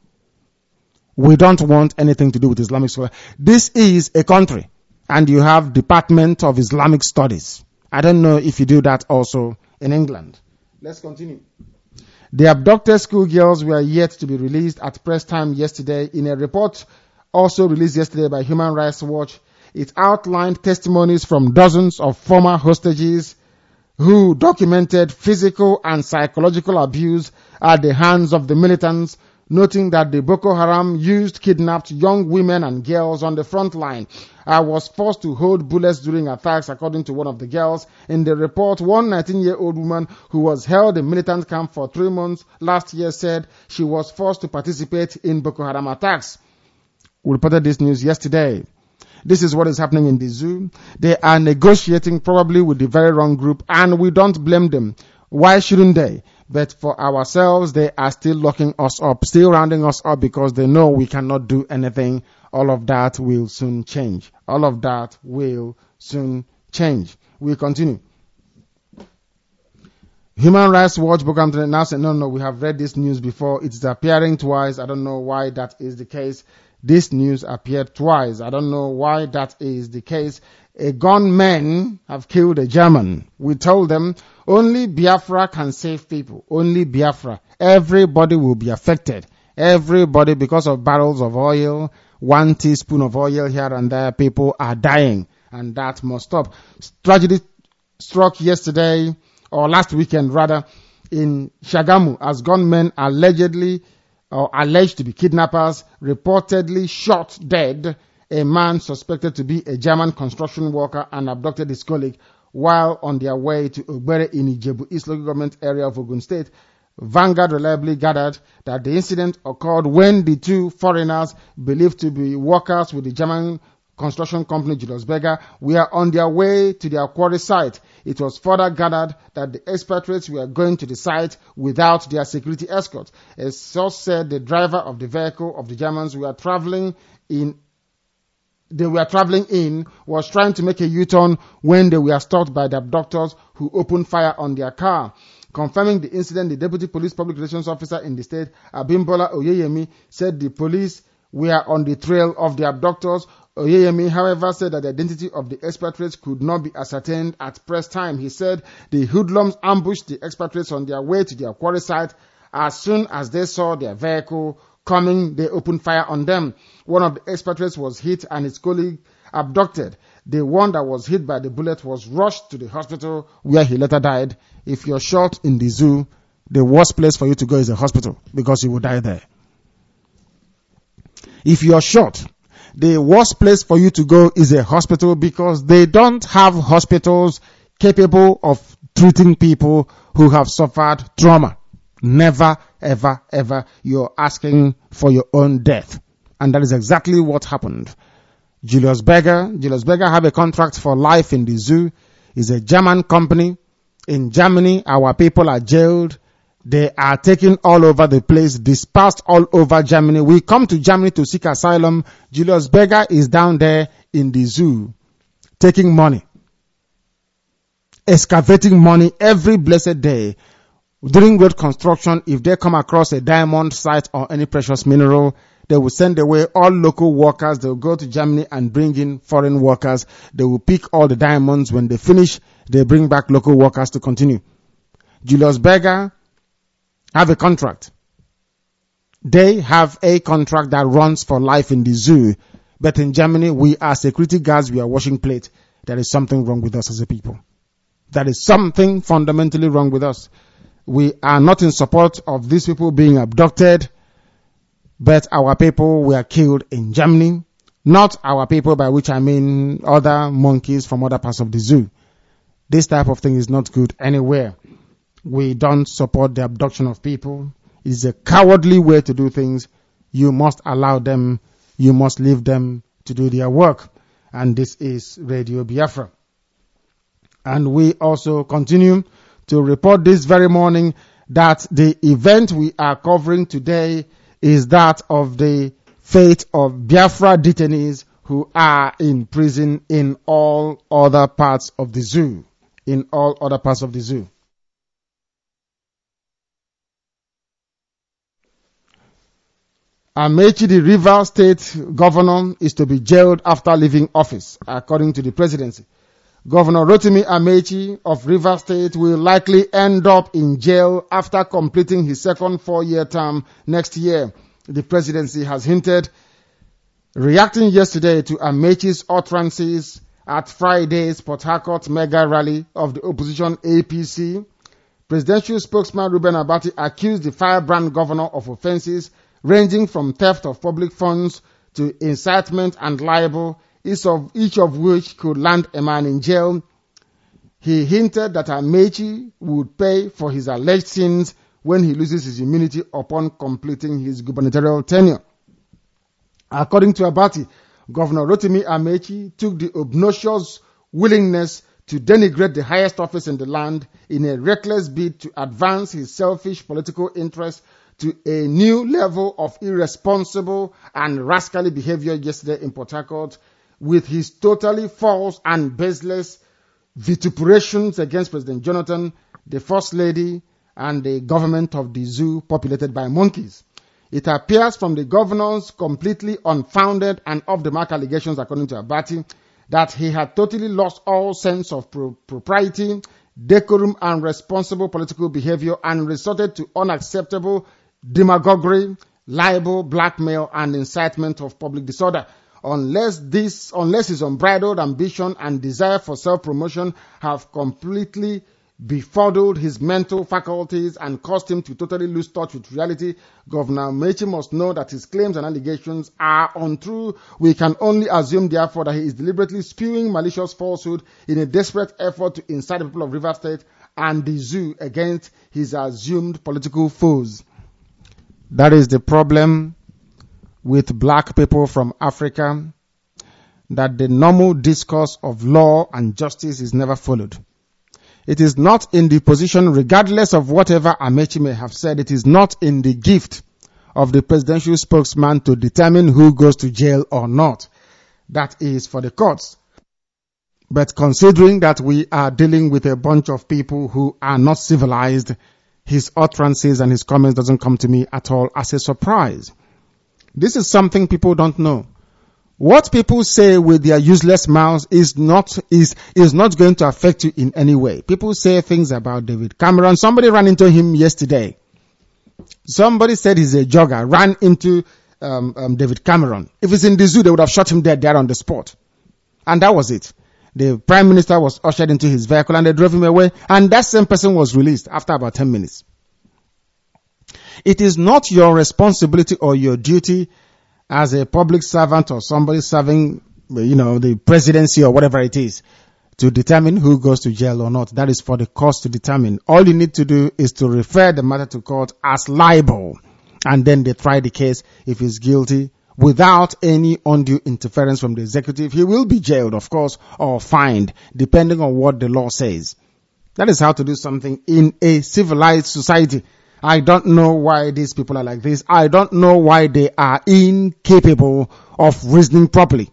We don't want anything to do with Islamic scholars. This is a country, and you have Department of Islamic Studies. I don't know if you do that also in England. Let's continue. The abducted schoolgirls were yet to be released at press time yesterday. In a report also released yesterday by Human Rights Watch, it outlined testimonies from dozens of former hostages who documented physical and psychological abuse at the hands of the militants, noting that the Boko Haram used kidnapped young women and girls on the front line. I was forced to hold bullets during attacks, according to one of the girls. In the report, one 19-year-old woman who was held in militant camp for 3 months last year said she was forced to participate in Boko Haram attacks. We reported this news yesterday. This is what is happening in the zoo. They are negotiating probably with the very wrong group, and we don't blame them. Why shouldn't they? But for ourselves, they are still locking us up, still rounding us up because they know we cannot do anything. All of that will soon change. All of that will soon change. We continue. Human Rights Watch program now said, no, we have read this news before. It's appearing twice. I don't know why that is the case. This news appeared twice. I don't know why that is the case. A gunman have killed a German. We told them only Biafra can save people. Only Biafra. Everybody will be affected. Everybody, because of barrels of oil, 1 teaspoon of oil here and there, people are dying. And that must stop. Tragedy struck yesterday, or last weekend rather, in Shagamu as gunmen alleged to be kidnappers reportedly shot dead a man suspected to be a German construction worker and abducted his colleague while on their way to Ogbere in Ijebu East local government area of Ogun State. Vanguard reliably gathered that the incident occurred when the two foreigners believed to be workers with the German construction company Julius Berger were on their way to their quarry site. It was further gathered that the expatriates were going to the site without their security escort. A source said the driver of the vehicle of the Germans were traveling in was trying to make a U-turn when they were stopped by the abductors who opened fire on their car. Confirming the incident, the Deputy Police Public Relations Officer in the state, Abimbola Oyeyemi, said the police were on the trail of the abductors. Oyeyemi, however, said that the identity of the expatriates could not be ascertained at press time. He said the hoodlums ambushed the expatriates on their way to their quarry site. As soon as they saw their vehicle coming, they opened fire on them. One of the expatriates was hit and his colleague abducted. The one that was hit by the bullet was rushed to the hospital where he later died. If you're shot in the zoo, the worst place for you to go is the hospital because you will die there. If you're shot, the worst place for you to go is a hospital because they don't have hospitals capable of treating people who have suffered trauma. Never, ever, ever. You're asking for your own death. And that is exactly what happened. Julius Berger have a contract for life in the zoo. It's a German company. In Germany, our people are jailed. They are taken all over the place, dispersed all over Germany. We come to Germany to seek asylum. Julius Berger is down there in the zoo, taking money, excavating money every blessed day. During road construction, if they come across a diamond site or any precious mineral, they will send away all local workers. They will go to Germany and bring in foreign workers. They will pick all the diamonds. When they finish, they bring back local workers to continue. Julius Berger have a contract. They have a contract that runs for life in the zoo. But in Germany, we are security guards. We are washing plates. There is something wrong with us as a people. There is something fundamentally wrong with us. We are not in support of these people being abducted, but our people were killed in Germany. Not our people, by which I mean other monkeys from other parts of the zoo. This type of thing is not good anywhere. We don't support the abduction of people. It is a cowardly way to do things. You must allow them, you must leave them to do their work. And this is Radio Biafra. And we also continue to report this very morning that the event we are covering today is that of the fate of Biafra detainees who are in prison in all other parts of the zoo. In all other parts of the zoo. Amechi, the Rivers State governor, is to be jailed after leaving office, according to the presidency. Governor Rotimi Amechi of Rivers State will likely end up in jail after completing his second 4-year term next year, the presidency has hinted. Reacting yesterday to Amechi's utterances at Friday's Port Harcourt mega rally of the opposition APC, presidential spokesman Reuben Abati accused the firebrand governor of offences ranging from theft of public funds to incitement and libel, each of which could land a man in jail. He hinted that Amechi would pay for his alleged sins when he loses his immunity upon completing his gubernatorial tenure. According to Abati, Governor Rotimi Amechi took the obnoxious willingness to denigrate the highest office in the land in a reckless bid to advance his selfish political interests to a new level of irresponsible and rascally behavior yesterday in Port Harcourt, with his totally false and baseless vituperations against President Jonathan, the First Lady, and the government of the zoo populated by monkeys. It appears from the governor's completely unfounded and off-the-mark allegations, according to Abati, that he had totally lost all sense of propriety, decorum, and responsible political behavior and resorted to unacceptable demagoguery, libel, blackmail, and incitement of public disorder. Unless his unbridled ambition and desire for self-promotion have completely befuddled his mental faculties and caused him to totally lose touch with reality, Governor Mechi must know that his claims and allegations are untrue. We can only assume, therefore, that he is deliberately spewing malicious falsehood in a desperate effort to incite the people of Rivers State and the zoo against his assumed political foes. That is the problem with black people from Africa, that the normal discourse of law and justice is never followed. It is not in the position, regardless of whatever Amechi may have said, it is not in the gift of the presidential spokesman to determine who goes to jail or not. That is for the courts. But considering that we are dealing with a bunch of people who are not civilized, his utterances and his comments doesn't come to me at all as a surprise. This is something people don't know. What people say with their useless mouths is not going to affect you in any way. People say things about David Cameron. Somebody ran into him yesterday. Somebody said he's a jogger, ran into David Cameron. If it's in the zoo, they would have shot him dead there on the spot. And that was it. The Prime Minister was ushered into his vehicle and they drove him away. And that same person was released after about 10 minutes. It is not your responsibility or your duty as a public servant or somebody serving, the presidency or whatever it is, to determine who goes to jail or not. That is for the courts to determine. All you need to do is to refer the matter to court as libel, and then they try the case. If he's guilty, without any undue interference from the executive, he will be jailed, of course, or fined, depending on what the law says. That is how to do something in a civilized society. I don't know why these people are like this. I don't know why they are incapable of reasoning properly.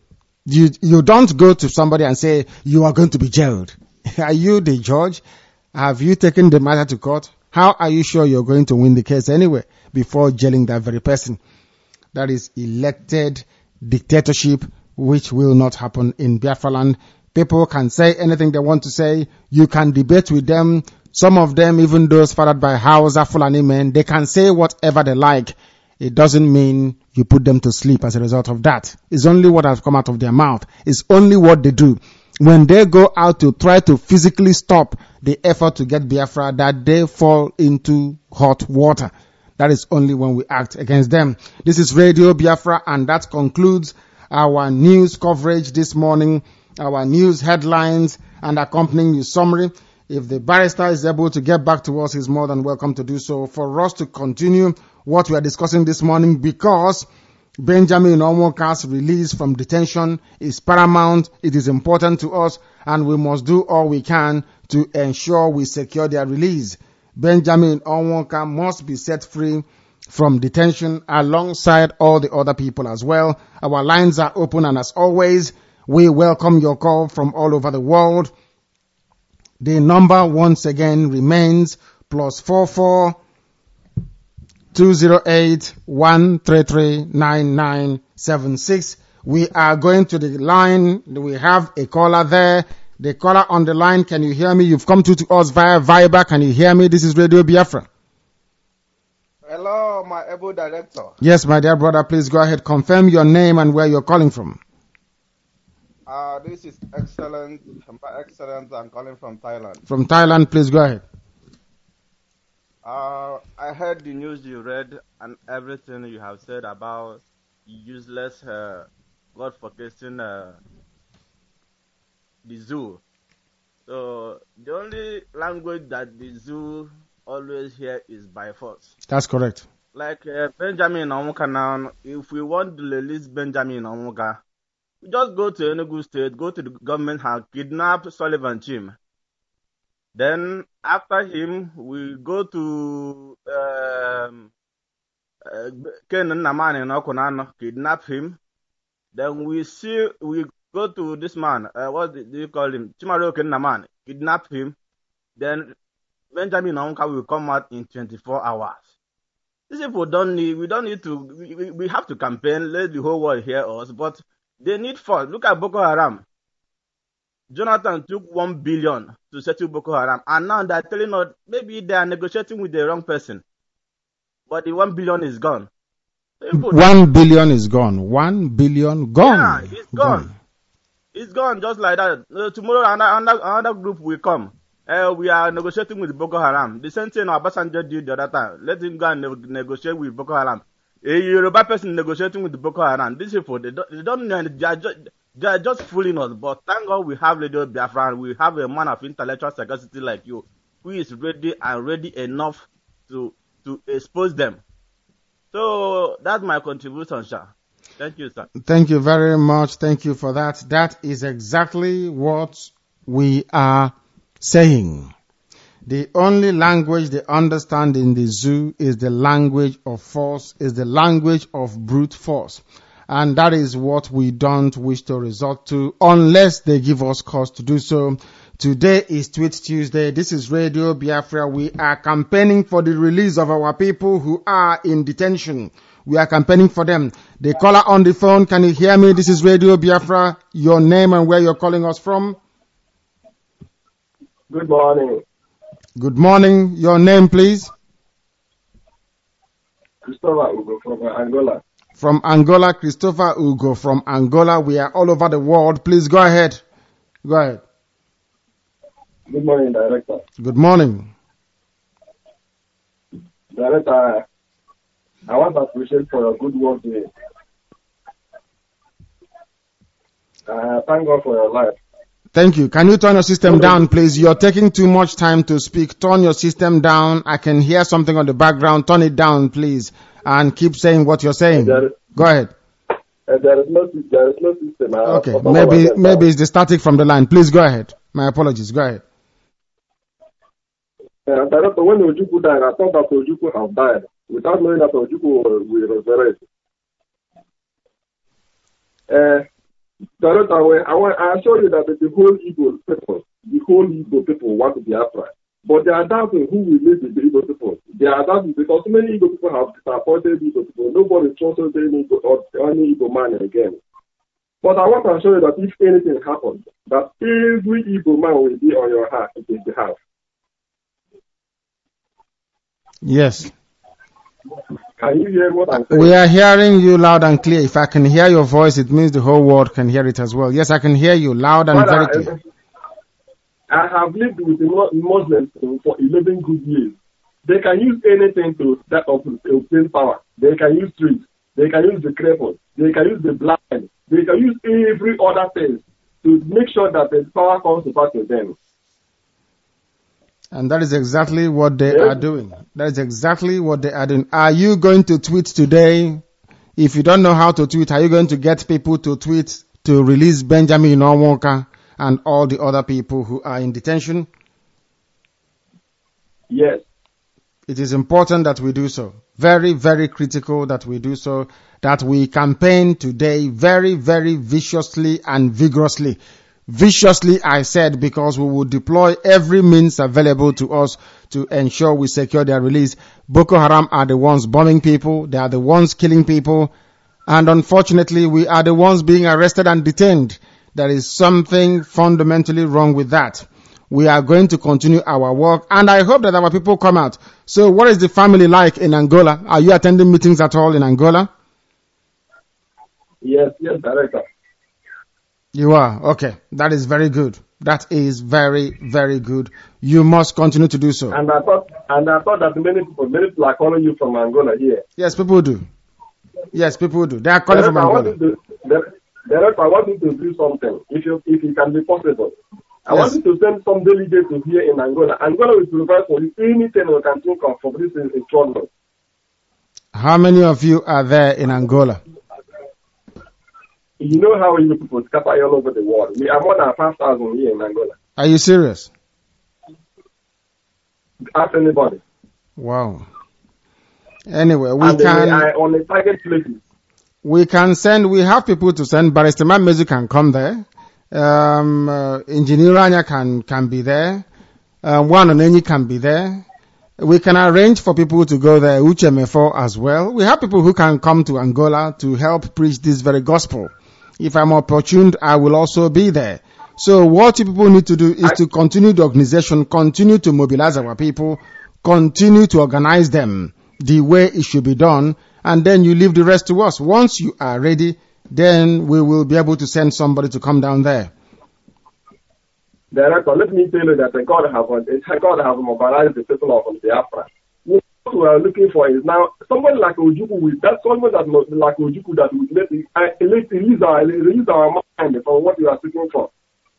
You don't go to somebody and say, you are going to be jailed. Are you the judge? Have you taken the matter to court? How are you sure you're going to win the case anyway before jailing that very person? That is elected dictatorship, which will not happen in Biafra land. People can say anything they want to say. You can debate with them. Some of them, even those fathered by Hausa Fulani men, they can say whatever they like. It doesn't mean you put them to sleep as a result of that. It's only what has come out of their mouth. It's only what they do. When they go out to try to physically stop the effort to get Biafra, that they fall into hot water. That is only when we act against them. This is Radio Biafra, and that concludes our news coverage this morning, our news headlines and accompanying news summary. If the barrister is able to get back to us, he's more than welcome to do so for us to continue what we are discussing this morning, because Benjamin Onwoka's release from detention is paramount. It is important to us, and we must do all we can to ensure we secure their release. Benjamin Onwoka must be set free from detention alongside all the other people as well. Our lines are open, and as always, we welcome your call from all over the world. The number once again remains +44 208 133 9976. We are going to the line. We have a caller there. The caller on the line, can you hear me? You've come to us via Viber. Can you hear me? This is Radio Biafra. Hello, my able director. Yes, my dear brother, please go ahead. Confirm your name and where you're calling from. This is excellent. I'm calling from Thailand. From Thailand, please go ahead. I heard the news you read and everything you have said about useless, God-forsaken the zoo. So the only language that the zoo always hear is by force. That's correct. Like Benjamin Onwoka now, if we want to release Benjamin Onwoka, we just go to Enugu State, go to the government house, kidnap Sullivan Chim. Then after him, we go to Kenan Namani in Okonano, kidnap him. Then we go to this man, what do you call him? Chimaroke Namani, kidnap him. Then Benjamin Onwoka will come out in 24 hours. These people we don't need to, we have to campaign, let the whole world hear us, but they need force. Look at Boko Haram. Jonathan took 1 billion to settle Boko Haram, and now they're telling us maybe they are negotiating with the wrong person. But the 1 billion is gone. 1 billion is gone. 1 billion gone. Yeah, it's gone. It's gone just like that. Tomorrow another group will come. We are negotiating with Boko Haram. The same thing Obasanjo did the other time. Let him go and negotiate with Boko Haram. A Yoruba person negotiating with Boko Haram. These people, they don't know. They are just fooling us. But thank God we have Radio Biafra and we have a man of intellectual sagacity like you, who is ready enough to expose them. So that's my contribution, sir. Thank you, sir. Thank you very much. Thank you for that. That is exactly what we are saying. The only language they understand in the zoo is the language of force, is the language of brute force. And that is what we don't wish to resort to unless they give us cause to do so. Today is Tweet Tuesday. This is Radio Biafra. We are campaigning for the release of our people who are in detention. We are campaigning for them. The caller on the phone, can you hear me? This is Radio Biafra. Your name and where you're calling us from? Good morning. Good morning. Your name, please? Christopher Ugo from Angola. From Angola, Christopher Ugo from Angola. We are all over the world. Please go ahead. Go ahead. Good morning, Director. Good morning. Director, I want to appreciate for your good work today. Thank God for your life. Thank you. Can you turn your system down, please? You're taking too much time to speak. Turn your system down. I can hear something on the background. Turn it down, please. And keep saying what you're saying. Go ahead. There is no system. Okay. Maybe it's the static from the line. Please go ahead. My apologies. Go ahead. Director, when Ojukwu died, I thought that Ojukwu have died without knowing that Ojukwu will resurrect. Director, I assure you that the whole Igbo people want to be upright. But they are doubting who will lead the Igbo people. They are doubting because so many Igbo people have disappointed Igbo people. Nobody trusts any Igbo man again. But I want to assure you that if anything happens, that every Igbo man will be on your behalf. Yes. Can you hear what I'm saying? We are hearing you loud and clear. If I can hear your voice, it means the whole world can hear it as well. Yes, I can hear you loud and very clear. I have lived with Muslims for 11 good years. They can use anything to obtain power. They can use streets. They can use the crippled. They can use the blind. They can use every other thing to make sure that the power comes back to them. And that is exactly what they are doing. That is exactly what they are doing. Are you going to tweet today? If you don't know how to tweet, are you going to get people to tweet to release Benjamin Onwuka and all the other people who are in detention? Yes. It is important that we do so. Very, very critical that we do so. That we campaign today very, very viciously and vigorously. Viciously, I said, because we will deploy every means available to us to ensure we secure their release. Boko Haram are the ones bombing people. They are the ones killing people. And unfortunately, we are the ones being arrested and detained. There is something fundamentally wrong with that. We are going to continue our work, and I hope that our people come out. So what is the family like in Angola? Are you attending meetings at all in Angola? Yes, Director. You are? Okay. That is very good. That is very, very good. You must continue to do so. And I thought that many people are calling you from Angola here. Yes, people do. Yes, people do. They are calling from Angola. Director, I want you to do something, if it can be possible. I Yes. want you to send some delegates to here in Angola. Angola will provide for you anything you can think of for this instruction. How many of you are there in Angola? You know how you people scatter all over the world. We are more than 5,000 here in Angola. Are you serious? Ask anybody. Wow. Anyway, we And they are on the target places. we have people to send. Barrister Mezu can come there. Engineer Anya can be there. One on any can be there. We can arrange for people to go there, Uchemefo as well. We have people who can come to Angola to help preach this very gospel. If I'm opportune, I will also be there. So what you people need to do is to continue the organization, continue to mobilize our people, continue to organize them the way it should be done, and then you leave the rest to us. Once you are ready, then we will be able to send somebody to come down there. Director, let me tell you that God has mobilized the people of Biafra. What we are looking for is now someone like Ojukwu. That's someone that like Ojukwu that will release our mind from what we are seeking for.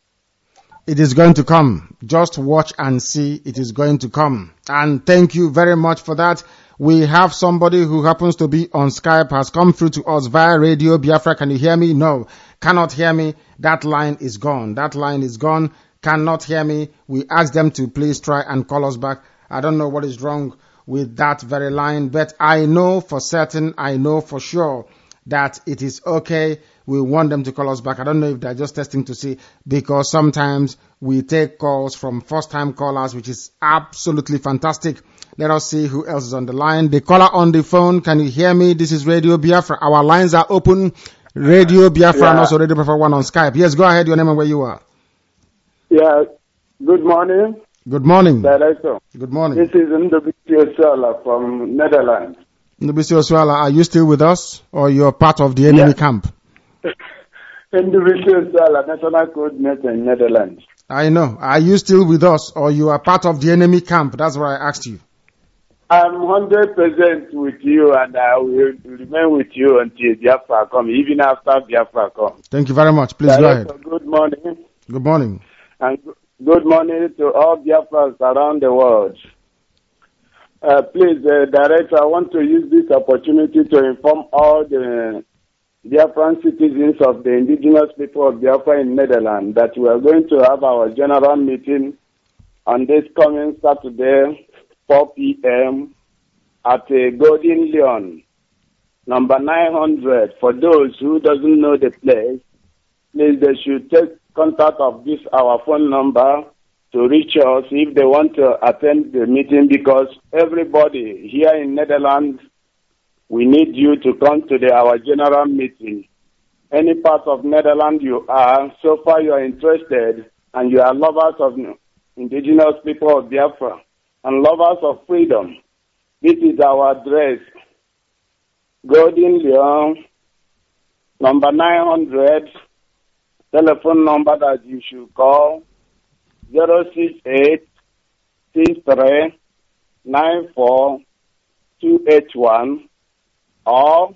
It is going to come. Just watch and see. It is going to come. And thank you very much for that. We have somebody who happens to be on Skype, has come through to us via Radio Biafra. Can you hear me? No, cannot hear me. That line is gone. That line is gone. Cannot hear me. We ask them to please try and call us back. I don't know what is wrong with that very line, but I know for certain, I know for sure that it is okay. We want them to call us back. I don't know if they're just testing to see, because sometimes we take calls from first-time callers, which is absolutely fantastic. Let us see who else is on the line. The caller on the phone, can you hear me? This is Radio Biafra. Our lines are open. Radio Biafra and also Radio Biafra 1 on Skype. Yes, go ahead. Your name and where you are. Yeah, good morning. Good morning. Director. Good morning. This is Ndubisi Oswala from Netherlands. Ndubisi Oswala, are you still with us or you're part of the enemy camp? Ndubisi Oswala, National Coordinator in Netherlands. I know. Are you still with us or you are part of the enemy camp? That's what I asked you. I'm 100% with you and I will remain with you until Biafra comes, even after Biafra comes. Thank you very much. Please Director, go ahead. Good morning. Good morning. And good morning to all Biafrans around the world. Please, Director, I want to use this opportunity to inform all the Biafran citizens of the indigenous people of Biafra in Netherlands that we are going to have our general meeting on this coming Saturday, 4 p.m. at Golden Lion, number 900. For those who doesn't know the place, please, they should take contact of this, our phone number, to reach us if they want to attend the meeting, because everybody here in Netherlands, we need you to come to our general meeting. Any part of Netherlands you are, so far you are interested and you are lovers of indigenous people of Biafra and lovers of freedom, this is our address. Golden Lion, number 900, telephone number that you should call, 068-63-94-281 or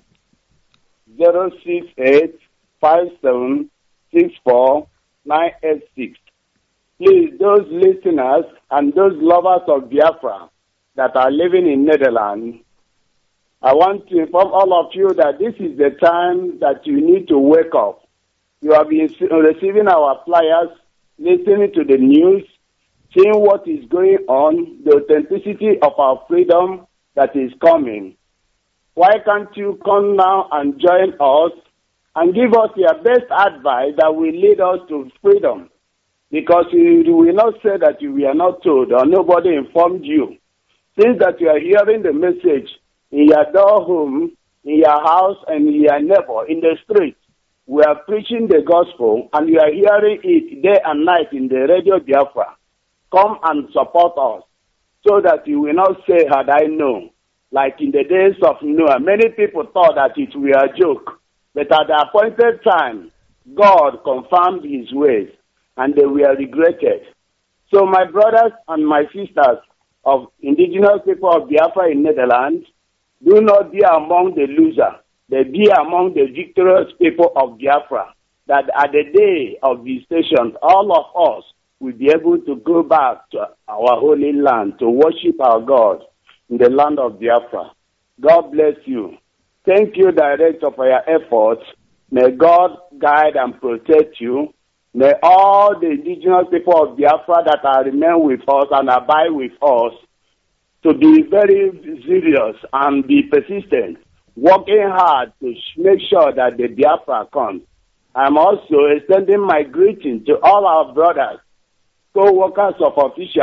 068-57-64-986. Please, those listeners and those lovers of Biafra that are living in Netherlands, I want to inform all of you that this is the time that you need to wake up. You have been receiving our flyers, listening to the news, seeing what is going on, the authenticity of our freedom that is coming. Why can't you come now and join us and give us your best advice that will lead us to freedom? Because you will not say that you were not told or nobody informed you. Since that you are hearing the message in your door home, in your house, and in your neighbor, in the street, we are preaching the gospel and you are hearing it day and night in the Radio Biafra. Come and support us so that you will not say, had I known. Like in the days of Noah, many people thought that it were a joke. But at the appointed time, God confirmed his ways and they were regretted. So my brothers and my sisters of indigenous people of Biafra in Netherlands, do not be among the losers. They be among the victorious people of Biafra, that at the day of visitation, all of us will be able to go back to our holy land to worship our God in the land of Biafra. God bless you. Thank you, Director, for your efforts. May God guide and protect you. May all the indigenous people of Biafra that are remain with us and abide with us to be very serious and be persistent, working hard to make sure that the Biafra comes. I'm also extending my greeting to all our brothers, co-workers of officials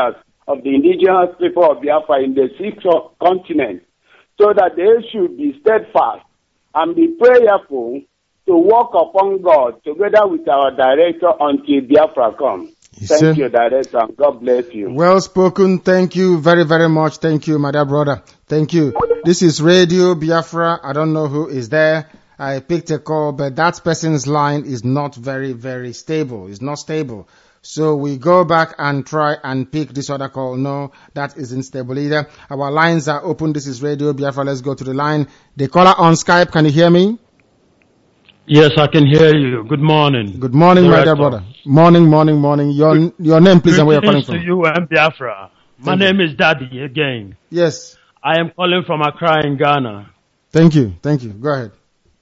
of the indigenous people of Biafra in the 6 continents, so that they should be steadfast and be prayerful to work upon God together with our director until Biafra comes. Thank you, Director. God bless you. Well spoken. Thank you very, very much. Thank you, my dear brother. Thank you. This is Radio Biafra. I don't know who is there. I picked a call, but that person's line is not very, very stable. It's not stable. So we go back and try and pick this other call. No, that isn't stable either. Our lines are open. This is Radio Biafra. Let's go to the line. The caller on Skype, can you hear me? Yes, I can hear you. Good morning. Good morning, Director. my dear brother. Morning. Your name, please, and where you're calling from. To you and Biafra. My name is Daddy again. Yes. I am calling from Accra in Ghana. Thank you. Go ahead.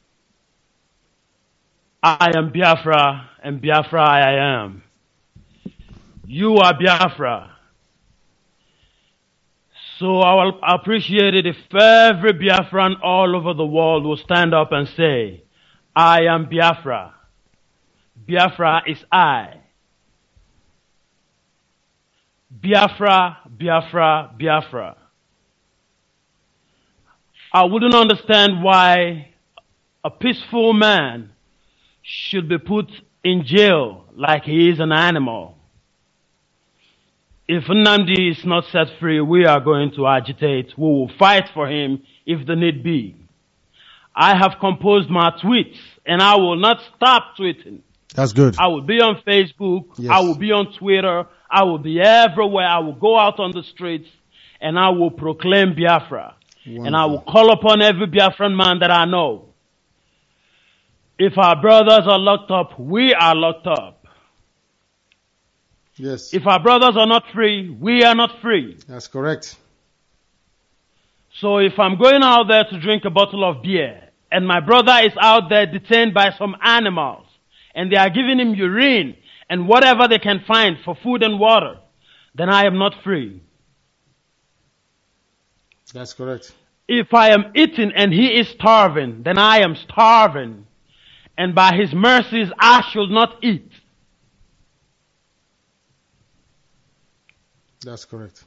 I am Biafra, and Biafra I am. You are Biafra. So I will appreciate it if every Biafran all over the world will stand up and say, I am Biafra. Biafra is I. Biafra, Biafra, Biafra. I wouldn't understand why a peaceful man should be put in jail like he is an animal. If Nnamdi is not set free, we are going to agitate. We will fight for him if the need be. I have composed my tweets, and I will not stop tweeting. That's good. I will be on Facebook. Yes. I will be on Twitter. I will be everywhere. I will go out on the streets, and I will proclaim Biafra. Wonderful. And I will call upon every Biafran man that I know. If our brothers are locked up, we are locked up. Yes. If our brothers are not free, we are not free. That's correct. So if I'm going out there to drink a bottle of beer, and my brother is out there detained by some animals, and they are giving him urine and whatever they can find for food and water, then I am not free. That's correct. If I am eating and he is starving, then I am starving. And by his mercies I should not eat. That's correct.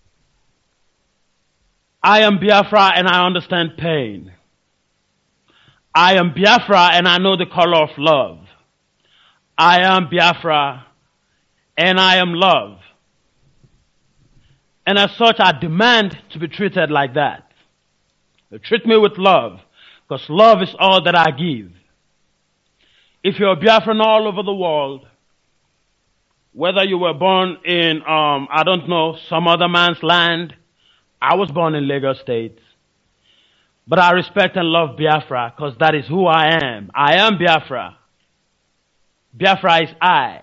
I am Biafra and I understand pain. I am Biafra and I know the color of love. I am Biafra and I am love. And as such, I demand to be treated like that. Treat me with love, because love is all that I give. If you're a Biafran all over the world, whether you were born in, I don't know, some other man's land, I was born in Lagos State. But I respect and love Biafra, because that is who I am. I am Biafra. Biafra is I.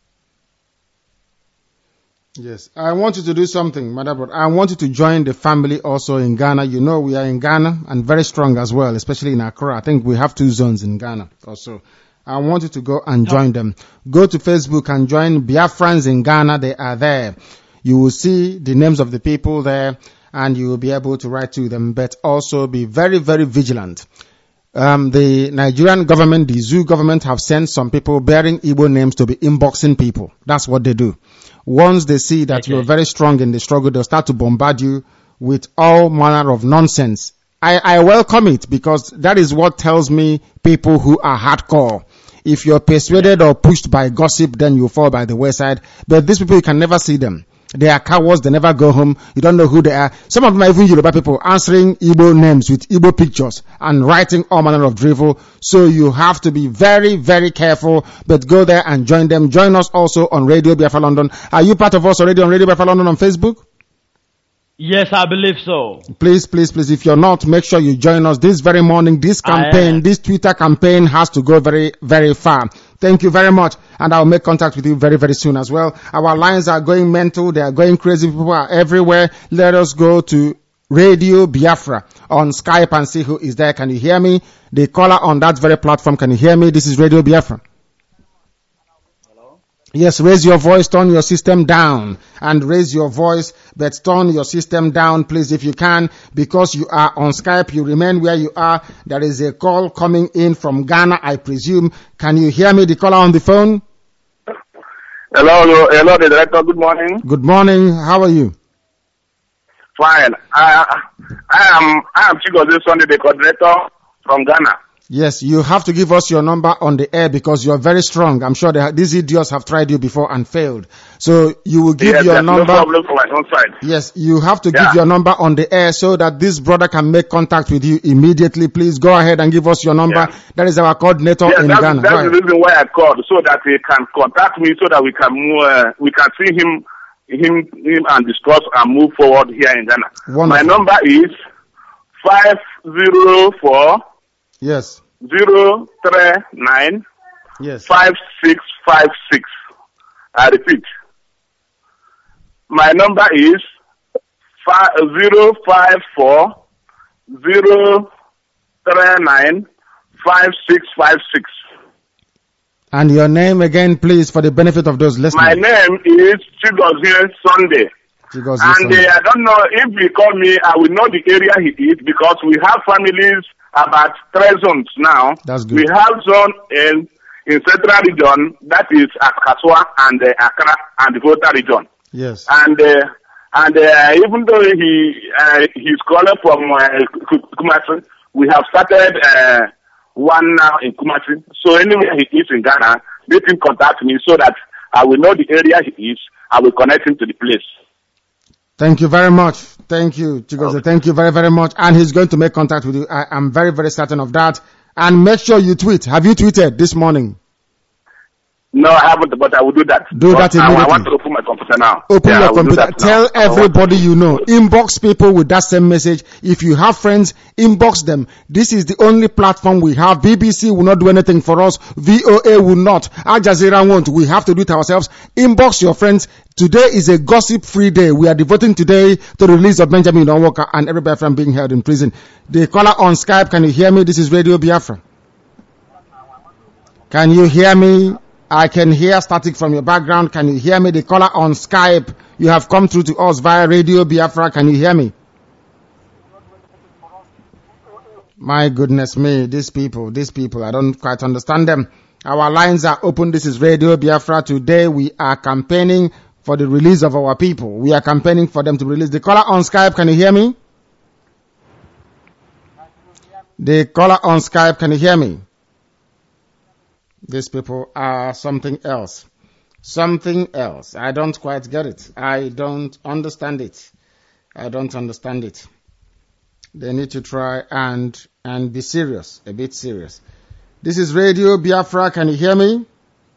Yes. I want you to do something, Madam Brother. I want you to join the family also in Ghana. You know we are in Ghana and very strong as well, especially in Accra. I think we have 2 zones in Ghana also. I want you to go and join them. Go to Facebook and join Biafrans in Ghana. They are there. You will see the names of the people there and you will be able to write to them, but also be very, very vigilant. The Nigerian government, the zoo government have sent some people bearing Igbo names to be inboxing people. That's what they do. Once they see that you're very strong in the struggle, they'll start to bombard you with all manner of nonsense. I welcome it because that is what tells me people who are hardcore. If you're persuaded or pushed by gossip, then you fall by the wayside. But these people, you can never see them. They are cowards. They never go home. You don't know who they are. Some of them are even Yoruba people answering Igbo names with Igbo pictures and writing all manner of drivel. So you have to be very, very careful. But go there and join them. Join us also on Radio Biafra London. Are you part of us already on Radio Biafra London on Facebook? Yes, I believe so. Please, please, please, if you're not, make sure you join us this very morning. This campaign, this Twitter campaign has to go very, very far. Thank you very much. And I'll make contact with you very, very soon as well. Our lines are going mental. They are going crazy. People are everywhere. Let us go to Radio Biafra on Skype and see who is there. Can you hear me? The caller on that very platform, can you hear me? This is Radio Biafra. Yes, raise your voice, turn your system down, and raise your voice, but turn your system down, please, if you can, because you are on Skype, you remain where you are. There is a call coming in from Ghana, I presume. Can you hear me, the caller on the phone? Hello, the director, good morning. Good morning, how are you? Fine. I am Chigozie Sunday, the coordinator from Ghana. Yes, you have to give us your number on the air because you are very strong. I'm sure these idiots have tried you before and failed. So you will give your number. No problem for my own side. Yes, you have to give your number on the air so that this brother can make contact with you immediately. Please go ahead and give us your number. Yeah. That is our coordinator in Ghana. That's the reason why I called, so that he can contact me, so that we can see him and discuss and move forward here in Ghana. Wonderful. My number is 504. Yes. 039. Yes. 5656. I repeat. My number is 054 039 5656. And your name again, please, for the benefit of those listening. My name is Chigozie Sunday. I don't know if he call me, I will know the area he is, because we have families about 3 zones now. That's good. We have zone in central region, that is at Kaswa and Accra and the Volta region. Yes. And even though he's calling from Kumasi, we have started one now in Kumasi. So anywhere he is in Ghana, let him contact me so that I will know the area he is. I will connect him to the place. Thank you very much. Thank you, Chigozie. Okay. Thank you very, very much. And he's going to make contact with you. I am very, very certain of that. And make sure you tweet. Have you tweeted this morning? No, I haven't, but I will do that. Do that immediately. I want to open my computer now. Open your computer. Tell everybody you know. Inbox people with that same message. If you have friends, inbox them. This is the only platform we have. BBC will not do anything for us. VOA will not. Al Jazeera won't. We have to do it ourselves. Inbox your friends. Today is a gossip-free day. We are devoting today to the release of Benjamin Onwuka and everybody from being held in prison. The caller on Skype, can you hear me? This is Radio Biafra. Can you hear me? I can hear static from your background. Can you hear me? The caller on Skype, you have come through to us via Radio Biafra. Can you hear me? My goodness me, these people, I don't quite understand them. Our lines are open. This is Radio Biafra. Today we are campaigning for the release of our people. We are campaigning for them to release. The caller on Skype, can you hear me? The caller on Skype, can you hear me? These people are something else. Something else. I don't quite get it. I don't understand it. They need to try and be serious, a bit serious. This is Radio Biafra. Can you hear me?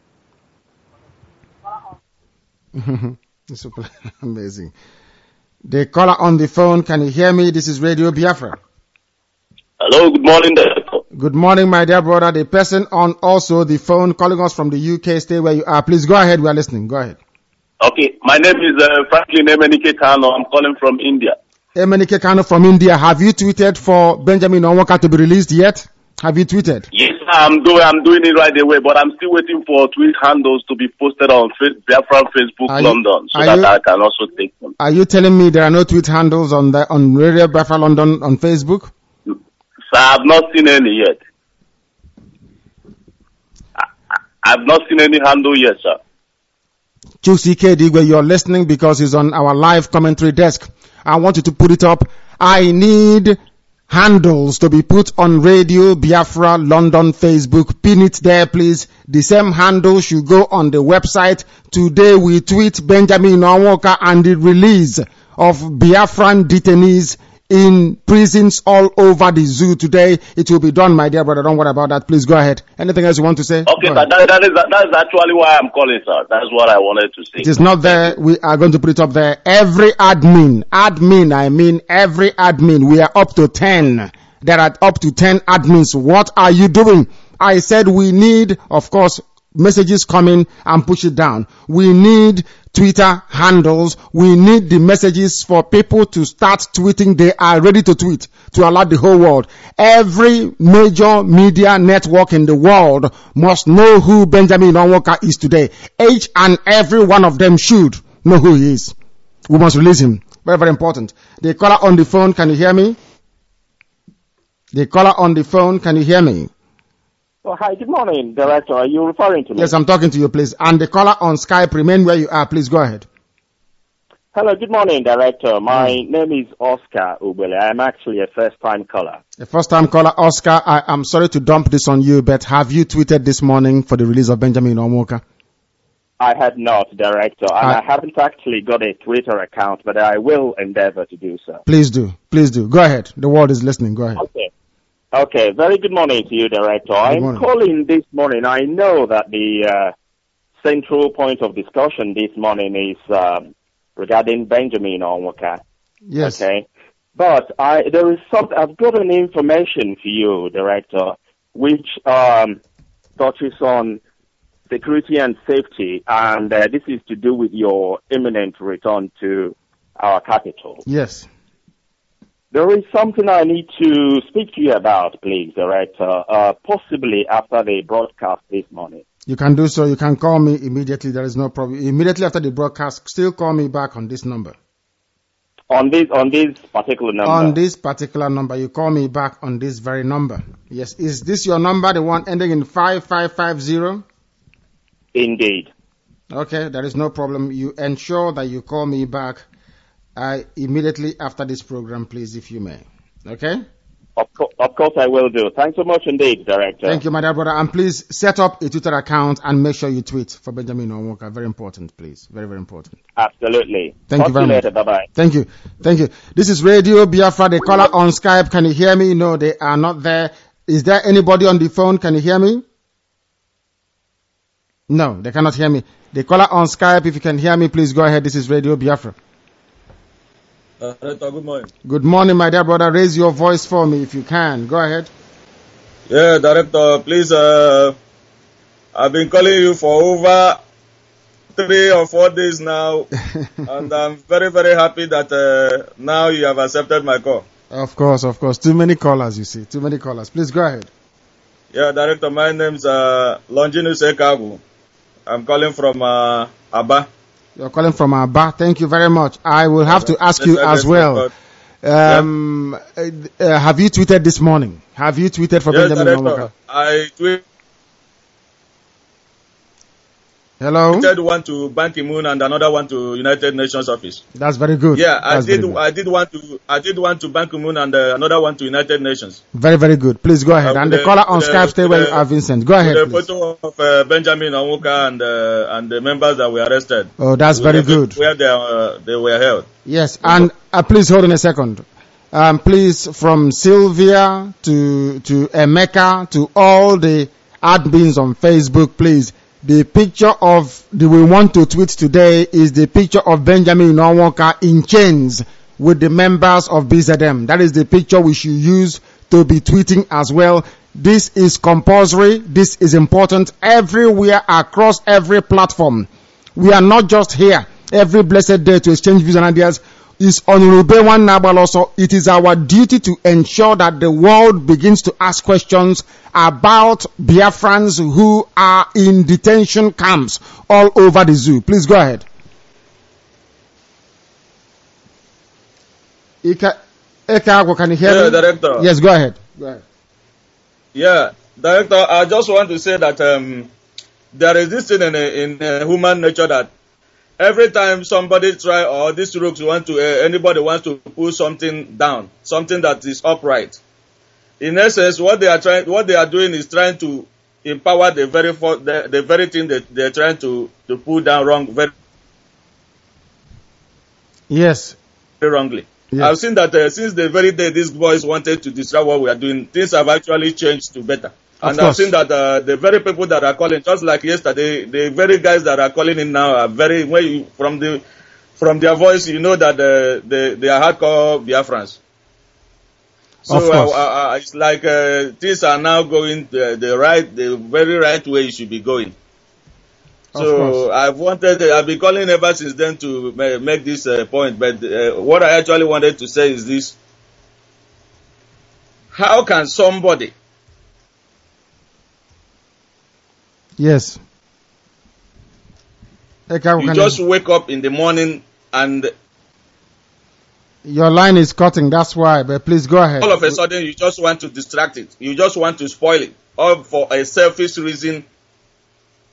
It's super amazing. The caller on the phone, can you hear me? This is Radio Biafra. Hello, good morning. Good morning, my dear brother. The person on also the phone calling us from the UK, stay where you are. Please go ahead. We are listening. Go ahead. Okay, my name is Franklin Emenike Kano. I'm calling from India. Emenike Kano from India. Have you tweeted for Benjamin Onwuka to be released yet? Have you tweeted? Yes, I'm doing it right away, but I'm still waiting for tweet handles to be posted on Biafra Facebook London, so that I can also take them. Are you telling me there are no tweet handles on Radio Biafra London on Facebook? So I have not seen any yet. I've not seen any handle yet, sir. Chusi Kedigwe, you're listening because he's on our live commentary desk. I want you to put it up. I need handles to be put on Radio Biafra London Facebook. Pin it there, please. The same handle should go on the website. Today we tweet Benjamin Onwuka and the release of Biafran detainees in prisons all over the zoo today. It will be done, my dear brother. Don't worry about that. Please go ahead. Anything else you want to say? Okay, sir. That is actually why I'm calling, sir. That's what I wanted to say. It is not there. We are going to put it up there. Every admin, every admin. We are up to 10. There are up to 10 admins. What are you doing? I said we need, of course, messages coming and push it down. We need Twitter handles. We need the messages for people to start tweeting. They are ready to tweet to alert the whole world. Every major media network in the world must know who Benjamin Onwuka is today. Each and every one of them should know who he is. We must release him. Very, very important. The caller on the phone, can you hear me? The caller on the phone, can you hear me? Oh, hi, good morning, Director. Are you referring to me? Yes, I'm talking to you, please. And the caller on Skype, remain where you are. Please go ahead. Hello, good morning, Director. My name is Oscar Ubele. I'm actually a first-time caller. A first-time caller, Oscar. I am sorry to dump this on you, but have you tweeted this morning for the release of Benjamin Onwuka? I had not, Director, and I haven't actually got a Twitter account, but I will endeavor to do so. Please do. Please do. Go ahead. The world is listening. Go ahead. Okay. Very good morning to you, Director. I'm calling this morning. I know that the central point of discussion this morning is regarding Benjamin Onwuka. Yes. Okay. But there is something, I've got an information for you, Director, which touches on security and safety, and this is to do with your imminent return to our capital. Yes. There is something I need to speak to you about, please, Director, possibly after the broadcast this morning. You can do so. You can call me immediately. There is no problem. Immediately after the broadcast, still call me back on this number. On this particular number? On this particular number. You call me back on this very number. Yes. Is this your number, the one ending in 5550? Indeed. Okay, there is no problem. You ensure that you call me back immediately after this program, please, if you may. Okay? Of course I will do. Thanks so much indeed, Director. Thank you, my dear brother. And please set up a Twitter account and make sure you tweet for Benjamin Onwuka. Very important, please. Very, very important. Absolutely. Thank you very much. Later. Bye-bye. Thank you. Thank you. This is Radio Biafra. The caller on Skype. Can you hear me? No, they are not there. Is there anybody on the phone? Can you hear me? No, they cannot hear me. The caller on Skype, if you can hear me, please go ahead. This is Radio Biafra. Director, good morning. Good morning, my dear brother. Raise your voice for me if you can. Go ahead. Yeah, Director, please, I've been calling you for over 3 or 4 days now, and I'm very, very happy that now you have accepted my call. Of course. Too many callers, you see. Too many callers. Please go ahead. Yeah, Director, my name's Longinus Ekagu. I'm calling from Aba. You're calling from Aba. Thank you very much. I will have to ask you as well. Have you tweeted this morning? Have you tweeted for Benjamin Onwuka? I tweeted. Hello? I tweeted one to Ban Ki-moon and another one to United Nations office. That's very good. Yeah, I did one to Ban Ki-moon and another one to United Nations. Very, very good. Please go ahead. And the caller on Skype, stay where you are, Vincent. Go ahead, the please. photo of Benjamin Onwuka and the members that were arrested. Oh, that's very good. Where they were held. Yes, and please hold on a second. Please, from Sylvia to Emeka to all the admins on Facebook, please. The picture we want to tweet today is the picture of Benjamin Onwuka in chains with the members of BZM. That is the picture we should use to be tweeting as well. This is compulsory. This is important everywhere across every platform. We are not just here every blessed day to exchange views and ideas. It's on Rubewan Nabal also. It is our duty to ensure that the world begins to ask questions about Biafrans who are in detention camps all over the zoo. Please go ahead. Eka, can you hear me? Director. Yes, go ahead. Yeah, Director, I just want to say that there is this thing in human nature that every time somebody try or these rooks anybody wants to pull something down, something that is upright. In essence, what they are doing is trying to empower the very thing that they're trying to pull down wrongly. Yes. Very wrongly. Yes. I've seen that since the very day these boys wanted to disrupt what we are doing, things have actually changed to better. And I've seen that the very people that are calling, just like yesterday, the very guys that are calling in now are very, from their voice, you know that they are hardcore Biafrans. So it's like things are now going the very right way it should be going. So I've been calling ever since then to make this point, but what I actually wanted to say is this: how can somebody? Yes. You just wake up in the morning and your line is cutting, that's why, but please go ahead. All of a sudden you just want to distract it. You just want to spoil it. All for a selfish reason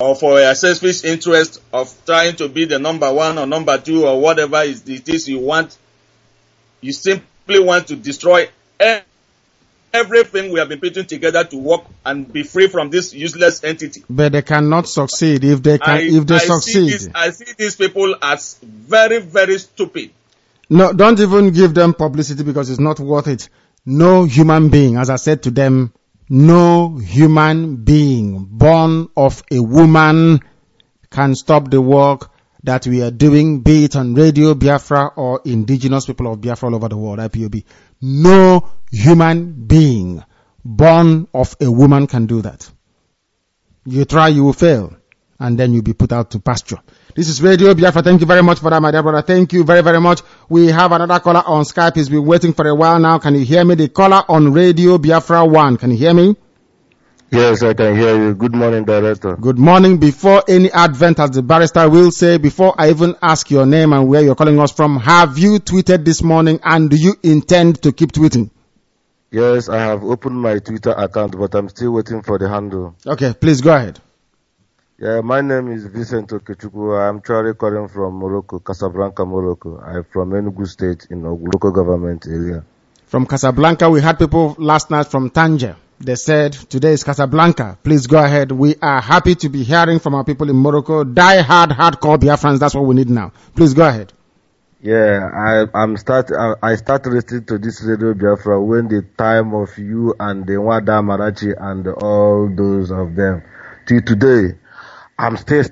or for a selfish interest of trying to be the number one or number two or whatever it is you want. You simply want to destroy everything we have been putting together to work and be free from this useless entity. But they cannot succeed if they succeed. I see these people as very, very stupid. No, don't even give them publicity because it's not worth it. No human being, as I said to them, no human being born of a woman can stop the work that we are doing, be it on Radio Biafra or indigenous people of Biafra all over the world, IPOB. No human being born of a woman can do that. You try, you will fail, and then you'll be put out to pasture. This is Radio Biafra. Thank you very much for that, my dear brother. Thank you very, very much. We have another caller on Skype. He's been waiting for a while now. Can you hear me? The caller on Radio Biafra 1. Can you hear me? Yes, I can hear you. Good morning, Director. Good morning. Before any advent, as the barrister will say, before I even ask your name and where you're calling us from, have you tweeted this morning and do you intend to keep tweeting? Yes, I have opened my Twitter account, but I'm still waiting for the handle. Okay, please go ahead. Yeah, my name is Vincent Okechukwu. I'm actually calling from Morocco, Casablanca, Morocco. I'm from Enugu State in the local government area. From Casablanca, we had people last night from Tangier. They said, today is Casablanca. Please go ahead. We are happy to be hearing from our people in Morocco. Die hard, hardcore Biafrans. That's what we need now. Please go ahead. Yeah, I started listening to this Radio Biafra when the time of you and the Wada Marachi and all those of them. Till today, I'm still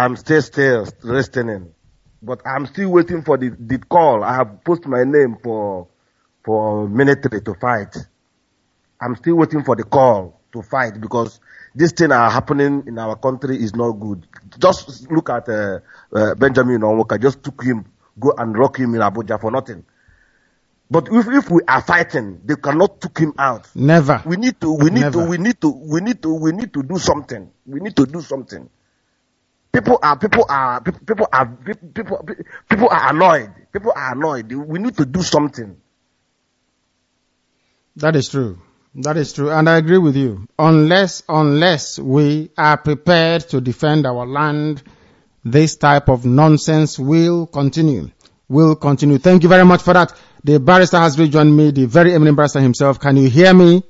listening, but I'm still waiting for the call. I have posted my name for military to fight. I'm still waiting for the call to fight because this thing are happening in our country is not good. Just look at Benjamin Onwoka. Just took him, go and rock him in Abuja for nothing. But if we are fighting, they cannot took him out. Never. We need to do something. We need to do something. People are annoyed. People are annoyed. We need to do something. That is true. That is true. And I agree with you. Unless we are prepared to defend our land, this type of nonsense will continue. Thank you very much for that. The barrister has rejoined me, the very eminent barrister himself. Can you hear me?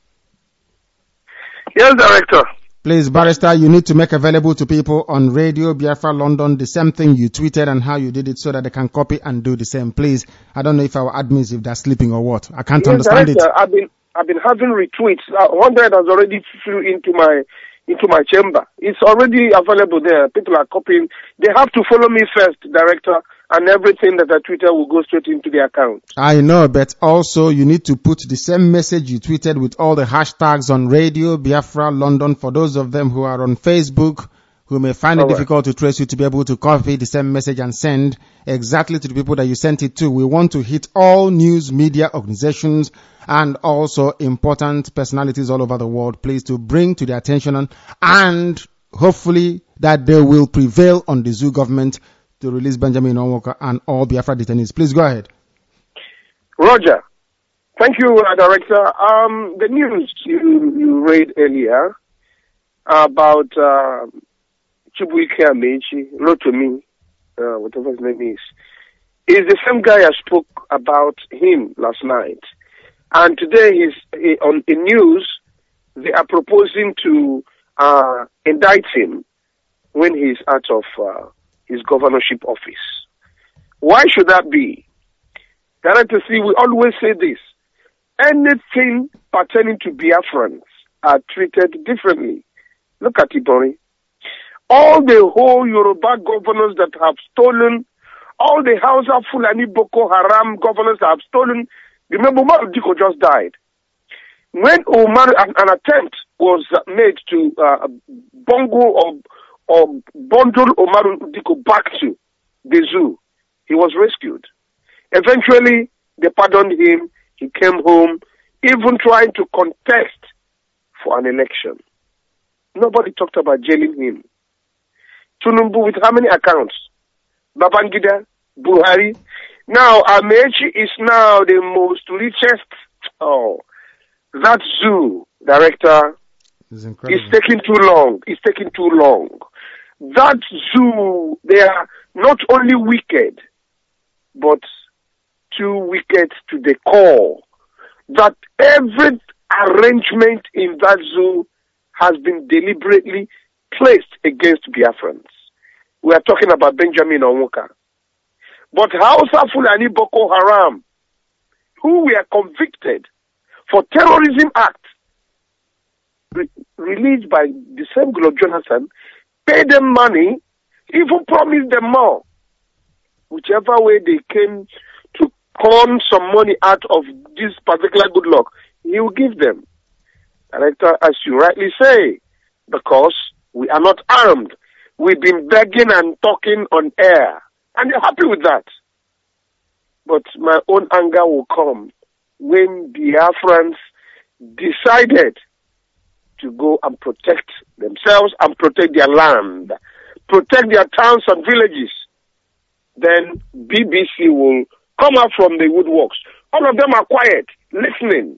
Yes, Director. Please, barrister, you need to make available to people on Radio Biafra London the same thing you tweeted and how you did it so that they can copy and do the same. Please, I don't know if our admins, if they're sleeping or what. I can't understand Director, it. I've been having retweets. 100 has already flew into my chamber. It's already available there. People are copying. They have to follow me first, Director, and everything that I tweeted will go straight into the account. I know, but also you need to put the same message you tweeted with all the hashtags on Radio Biafra London for those of them who are on Facebook who may find it difficult to trace you, to be able to copy the same message and send exactly to the people that you sent it to. We want to hit all news media organizations and also important personalities all over the world, please, to bring to their attention and hopefully that they will prevail on the Zoo government to release Benjamin Onwoka and all Biafra detainees. Please go ahead. Roger. Thank you, Director. The news you read earlier about Chibuike Amechi, wrote to me, whatever his name is the same guy I spoke about him last night. And today he's on the news. They are proposing to indict him when he's out of his governorship office. Why should that be? Director, see, we always say this. Anything pertaining to Biafrans are treated differently. Look at Ibori. All the whole Yoruba governors that have stolen, all the Hausa Fulani Boko Haram governors that have stolen. Remember, Umar Diko just died. When an attempt was made to bungle or bundle Omar Diko back to the zoo, he was rescued. Eventually, they pardoned him. He came home, even trying to contest for an election. Nobody talked about jailing him. Tunumbu with how many accounts? Babangida, Buhari. Now, Amechi is now the most richest. That zoo, Director, is taking too long. It's taking too long. That zoo, they are not only wicked, but too wicked to the core. That every arrangement in that zoo has been deliberately placed against Biafrans. We are talking about Benjamin Onwuka. But Hausa Fulani Boko Haram, who were convicted for terrorism act, released by the same Goodluck Jonathan, paid them money, even promised them more. Whichever way they came to con some money out of this particular Goodluck, he will give them. Director, as you rightly say, because we are not armed. We've been begging and talking on air. And you're happy with that. But my own anger will come when Biafrans decided to go and protect themselves and protect their land, protect their towns and villages. Then BBC will come out from the woodworks. All of them are quiet, listening.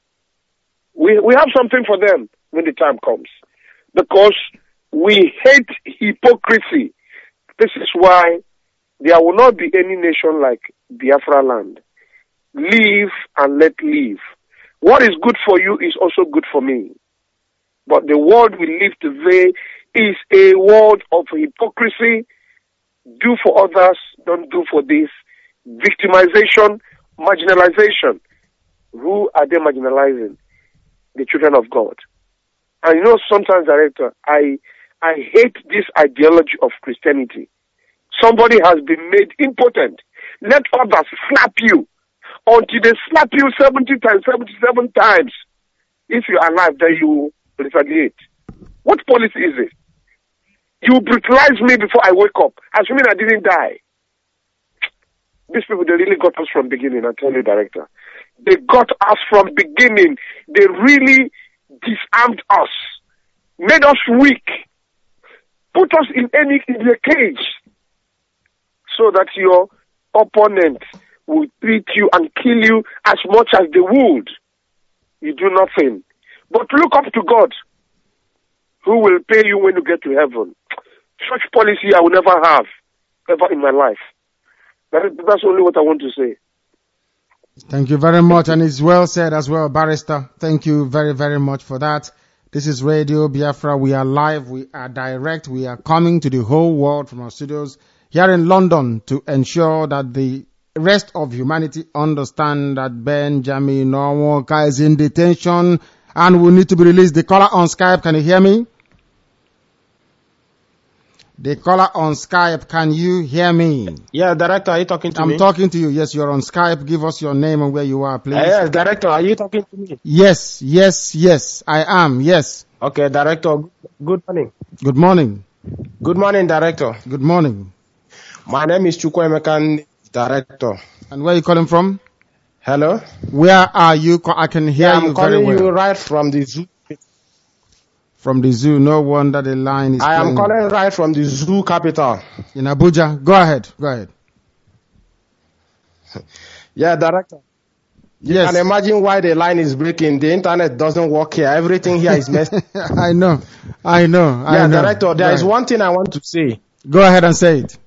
We have something for them when the time comes. Because we hate hypocrisy. This is why there will not be any nation like Biafra land. Live and let live. What is good for you is also good for me. But the world we live today is a world of hypocrisy. Do for others, don't do for this. Victimization, marginalization. Who are they marginalizing? The children of God. And you know, sometimes, Director, I hate this ideology of Christianity. Somebody has been made impotent. Let others slap you until they slap you 70 times, 77 times. If you are alive, then you retaliate. What policy is it? You brutalize me before I wake up, assuming I didn't die. These people, they really got us from beginning, I tell you, Director. They got us from beginning. They really disarmed us, made us weak, put us in a cage, so that your opponent will beat you and kill you as much as they would. You do nothing. But look up to God, who will pay you when you get to heaven. Such policy I will never have, ever in my life. That's only what I want to say. Thank you very much, and it's well said as well, Barrister. Thank you very, very much for that. This is Radio Biafra. We are live, we are direct, we are coming to the whole world from our studios here in London to ensure that the rest of humanity understand that Benjamin Onwuka is in detention and will need to be released. The caller on Skype, can you hear me? The caller on Skype, can you hear me? Yeah, Director, are you talking to me? I'm talking to you. Yes, you're on Skype. Give us your name and where you are, please. Yes, Director, are you talking to me? Yes, I am, yes. Okay, Director, good morning. Good morning. Good morning, Director. Good morning. My name is Chukwuemeka, Director. And where are you calling from? Hello? Where are you? I can hear you very well. I'm calling you right from the zoo. From the zoo, no wonder the line is I am calling right from the zoo capital. In Abuja. Go ahead. Yeah, Director. Yes. You can imagine why the line is breaking. The internet doesn't work here. Everything here is messed. I know. Yeah, Director, there is one thing I want to say. Go ahead and say it.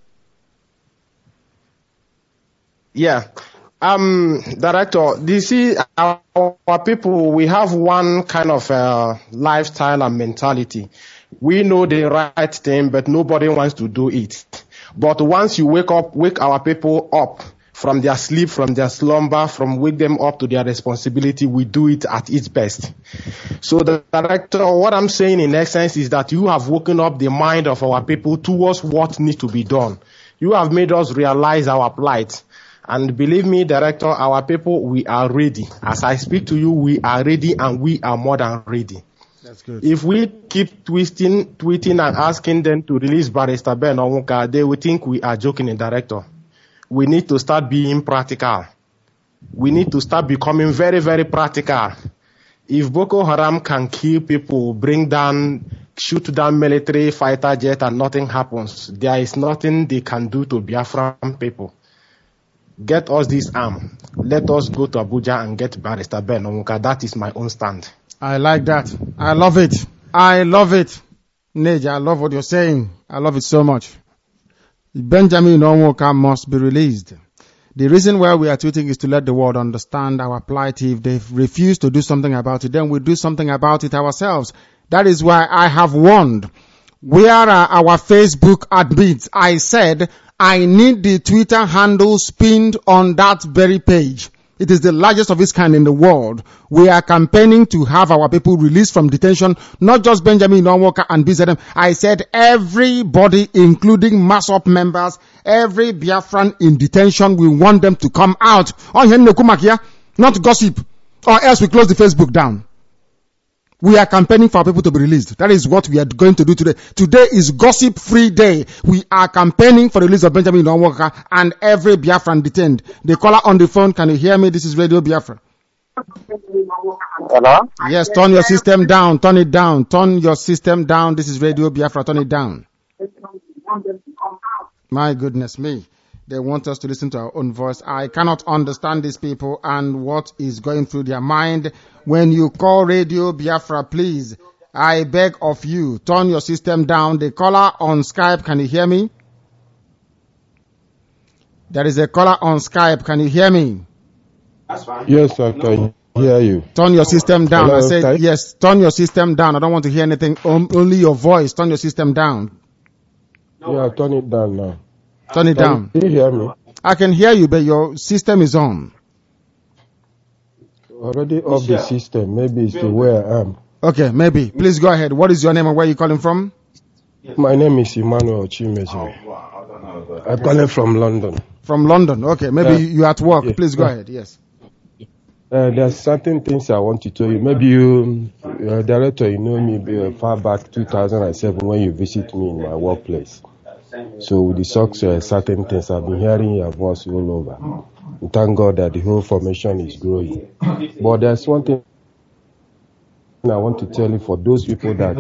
Yeah. Director, you see, our people, we have one kind of lifestyle and mentality. We know the right thing, but nobody wants to do it. But once you wake our people up from their sleep, from their slumber, wake them up to their responsibility, we do it at its best. So the Director, what I'm saying in essence is that you have woken up the mind of our people towards what needs to be done. You have made us realize our plight. And believe me, Director, our people, we are ready. As I speak to you, we are ready and we are more than ready. That's good. If we keep tweeting and asking them to release Barrister Ben Onwuka, they will think we are joking, Director. We need to start being practical. We need to start becoming very, very practical. If Boko Haram can kill people, shoot down military fighter jet and nothing happens, there is nothing they can do to Biafran people. Get us this arm. Let us go to Abuja and get Barrister Ben Onwuka. That is my own stand. I like that. I love it. Neja, I love what you're saying. I love it so much. Benjamin Onwoka must be released. The reason why we are tweeting is to let the world understand our plight. If they refuse to do something about it, then we'll do something about it ourselves. That is why I have warned. Where are our Facebook admins? I said, I need the Twitter handles pinned on that very page. It is the largest of its kind in the world. We are campaigning to have our people released from detention, not just Benjamin Onwoka and BZM. I said everybody, including MASOP members, every Biafran in detention, we want them to come out. Not gossip, or else we close the Facebook down. We are campaigning for our people to be released. That is what we are going to do today. Today is gossip-free day. We are campaigning for the release of Benjamin Onwoka and every Biafran detained. The caller on the phone, can you hear me? This is Radio Biafra. Hello? Yes, turn your system down. Turn it down. Turn your system down. This is Radio Biafra. Turn it down. My goodness me. They want us to listen to our own voice. I cannot understand these people and what is going through their mind. When you call Radio Biafra, please, I beg of you, turn your system down. The caller on Skype, can you hear me? There is a caller on Skype. Can you hear me? That's fine. Yes, I can hear you. Turn your system down. Hello, I said, Skype? yes, turn your system down. I don't want to hear anything. Only your voice. Turn your system down. Yeah, turn it down now. Turn it down. Can you hear me? I can hear you, but your system is on. Already off the system. Maybe it's the way I am. Okay, maybe. Please go ahead. What is your name and where are you calling from? My name is Emmanuel Chimezue. I'm calling from London. From London. Okay, maybe you're at work. Yeah. Please go ahead. Yes. There's certain things I want to tell you. Maybe you, director, you know me far back 2007 when you visit me in my workplace. So with the success, certain things I've been hearing your voice all over. And thank God that the whole formation is growing. But there's one thing I want to tell you for those people that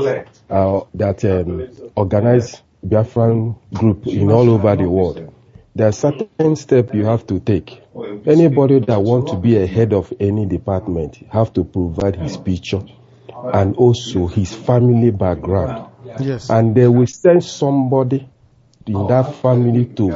organize Biafran group in all over the world. There are certain steps you have to take. Anybody that wants to be a head of any department have to provide his picture and also his family background. Yes. And they will send somebody in that family to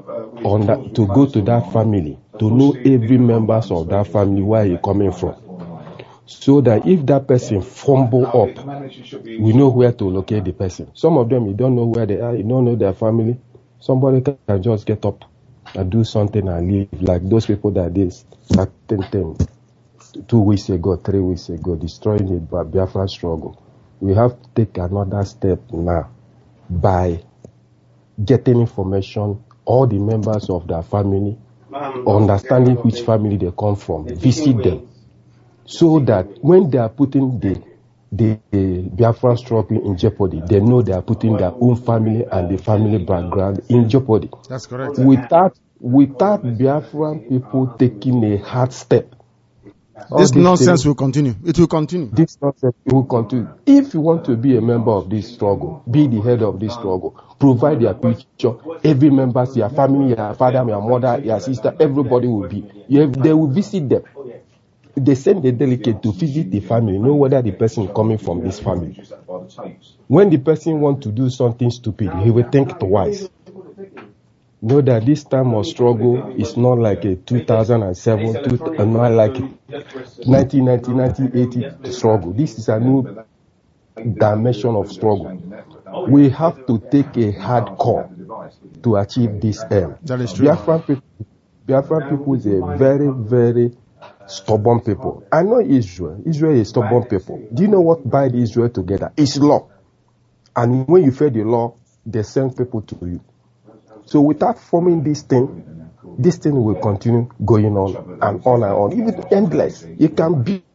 go to that family to know every members of that family where he coming from, so that if that person fumble up, we know where to locate the person. Some of them you don't know where they are, you don't know their family. Somebody can just get up and do something and leave, like those people that did certain thing 2 weeks ago, 3 weeks ago, destroying the Biafra struggle. We have to take another step now by getting information, all the members of their family, understanding which family they come from, visit them, so that when they are putting the Biafran struggle in jeopardy, they know they are putting their own family and the family background in jeopardy. That's correct. Without Biafran people taking a hard step, this nonsense will continue. It will continue. This nonsense will continue. If you want to be a member of this struggle, be the head of this struggle, provide your picture. Every member, your family, your father, your mother, your sister, everybody will be. They will visit them. They send a delegate to visit the family, know whether the person is coming from this family. When the person wants to do something stupid, he will think twice. Know that this time of struggle is not like a 2007, not like 1990, 1980 struggle. This is a new dimension of struggle. We have to take a hard call to achieve this aim. That is true. Biafran people is a very, very stubborn people. I know Israel. Israel is stubborn people. Do you know what binds Israel together? It's law. And when you fail the law, they send people to you. So without forming this thing will continue going on and on and on. Even endless. You can build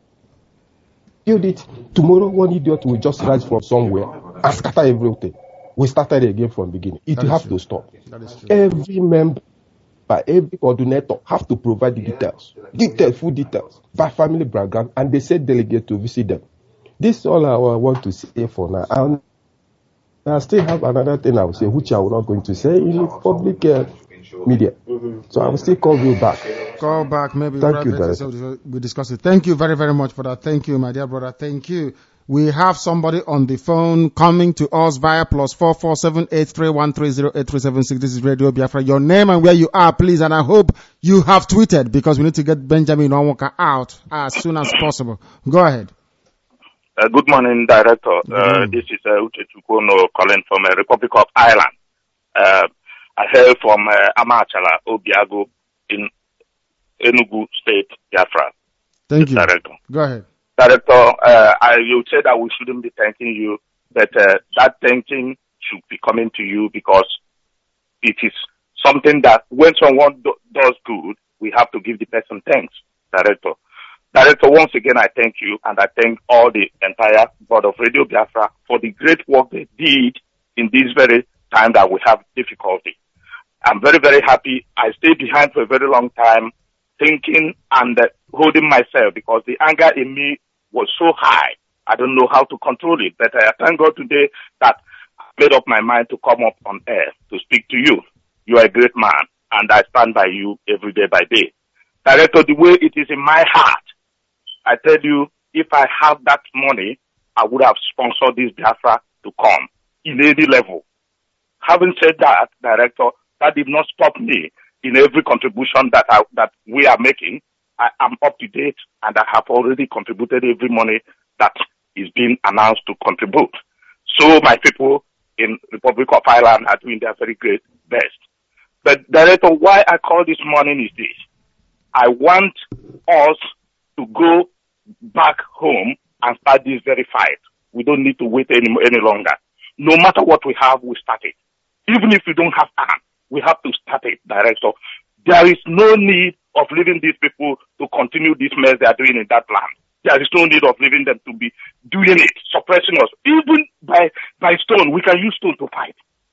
it. Tomorrow, one idiot will just rise from somewhere and scatter everything. We started again from the beginning. It will have to stop. Every member, every coordinator have to provide the details, full details, by family background, and they said delegate to visit them. This is all I want to say for now. And I still have another thing I will say, which I will not going to say in public media. So I will still call you back. Call back, maybe. Thank you, Director. So we discuss it. Thank you very, very much for that. Thank you, my dear brother. Thank you. We have somebody on the phone coming to us via +44783130837. This is Radio Biafra. Your name and where you are, please. And I hope you have tweeted because we need to get Benjamin Onwuka out as soon as possible. Go ahead. Good morning, Director. This is Uche Chukono calling from the Republic of Ireland. I hail from Amachala, Obiago, in Enugu State, Biafra. Thank you. Director. Go ahead. Director, you said that we shouldn't be thanking you, but that thanking should be coming to you because it is something that when someone does good, we have to give the person thanks, Director. Director, once again, I thank you, and I thank all the entire board of Radio Biafra for the great work they did in this very time that we have difficulty. I'm very, very happy. I stayed behind for a very long time, thinking and holding myself because the anger in me was so high. I don't know how to control it, but I thank God today that I made up my mind to come up on air to speak to you. You are a great man, and I stand by you every day by day. Director, the way it is in my heart, I tell you, if I have that money, I would have sponsored this Biafra to come in any level. Having said that, Director, that did not stop me in every contribution that we are making. I am up to date and I have already contributed every money that is being announced to contribute. So my people in Republic of Ireland are doing their very great best. But Director, why I call this morning is this. I want us to go back home and start this very fight. We don't need to wait any longer. No matter what we have, we start it. Even if we don't have time, we have to start it, Director. There is no need of leaving these people to continue this mess they are doing in that land. There is no need of leaving them to be doing it, suppressing us. Even by stone, we can use stone to fight.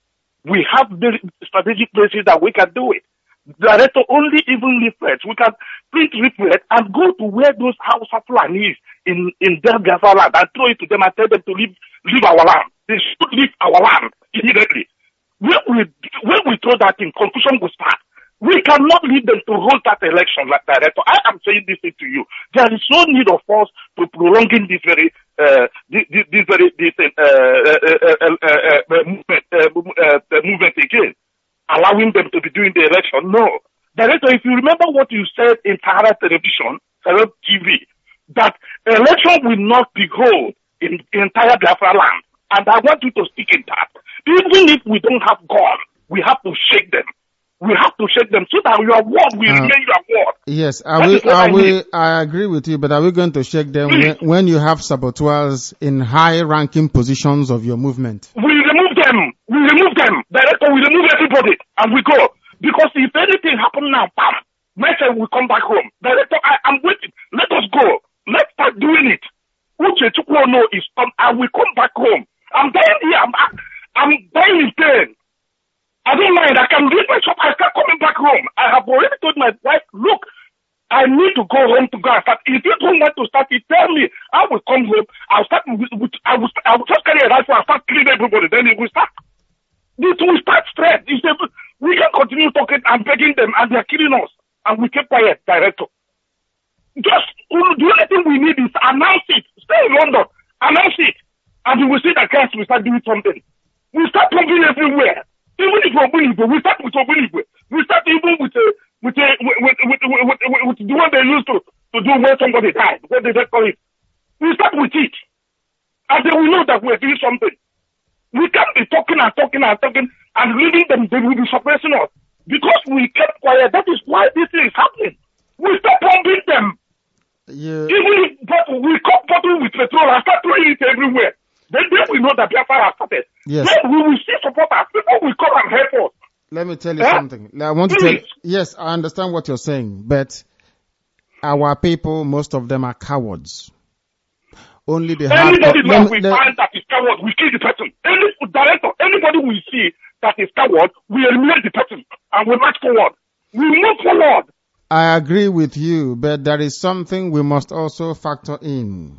We have very strategic places that we can do it. Director, only even leaflets. We can print leaflets and go to where those house of land is in their Biafra land and throw it to them and tell them to leave our land. They should leave our land immediately. When we throw that in, confusion will start. We cannot leave them to hold that election, like Director. I am saying this thing to you. There is no need of us to prolonging this very movement again, allowing them to be doing the election. No, Director. If you remember what you said in Sahara Television, Sahara TV, that election will not be held in entire Biafra land, and I want you to stick in that. Even if we don't have God, we have to shake them. We have to shake them so that your word will remain your word. Yes, I agree with you, but are we going to shake them when you have saboteurs in high-ranking positions of your movement? We remove them. Director, we remove everybody and we go. Because if anything happens now, bam, myself will come back home. Director, I'm waiting. Let us go. Let's start doing it. Uche Chukwuno is come and we come back home. I'm dying here. I'm dying in pain. I don't mind. I can leave my shop. I start coming back home. I have already told my wife, look, I need to go home to go and start. If you don't want to start it, tell me. I will come home. I will just carry a rifle and start killing everybody. Then it will start. This will start straight. We can continue talking and begging them and they're killing us. And we keep quiet, Director. Just the only thing we need is announce it. Stay in London. Announce it. And you will see that guys will start doing something. We start pumping everywhere. Even if Ogbunigwe, we start with Ogbunigwe. We start even with the one they used to do when somebody died. What did they call it? We start with it. And they will know that we're doing something. We can't be talking and leaving them, they will be suppressing us. Because we kept quiet, that is why this thing is happening. We start pumping them. Yeah. Even if we cut bottle with petrol and start throwing it everywhere. Then we know that Biafra has started. Yes. Then we will see supporters. People will come and help us. Let me tell you something. I want to tell you, yes, I understand what you're saying, but our people, most of them are cowards. Only they have... Anybody we find that is coward, we kill the person. Anybody we see that is coward, we eliminate the person and we march forward. We move forward. I agree with you, but there is something we must also factor in.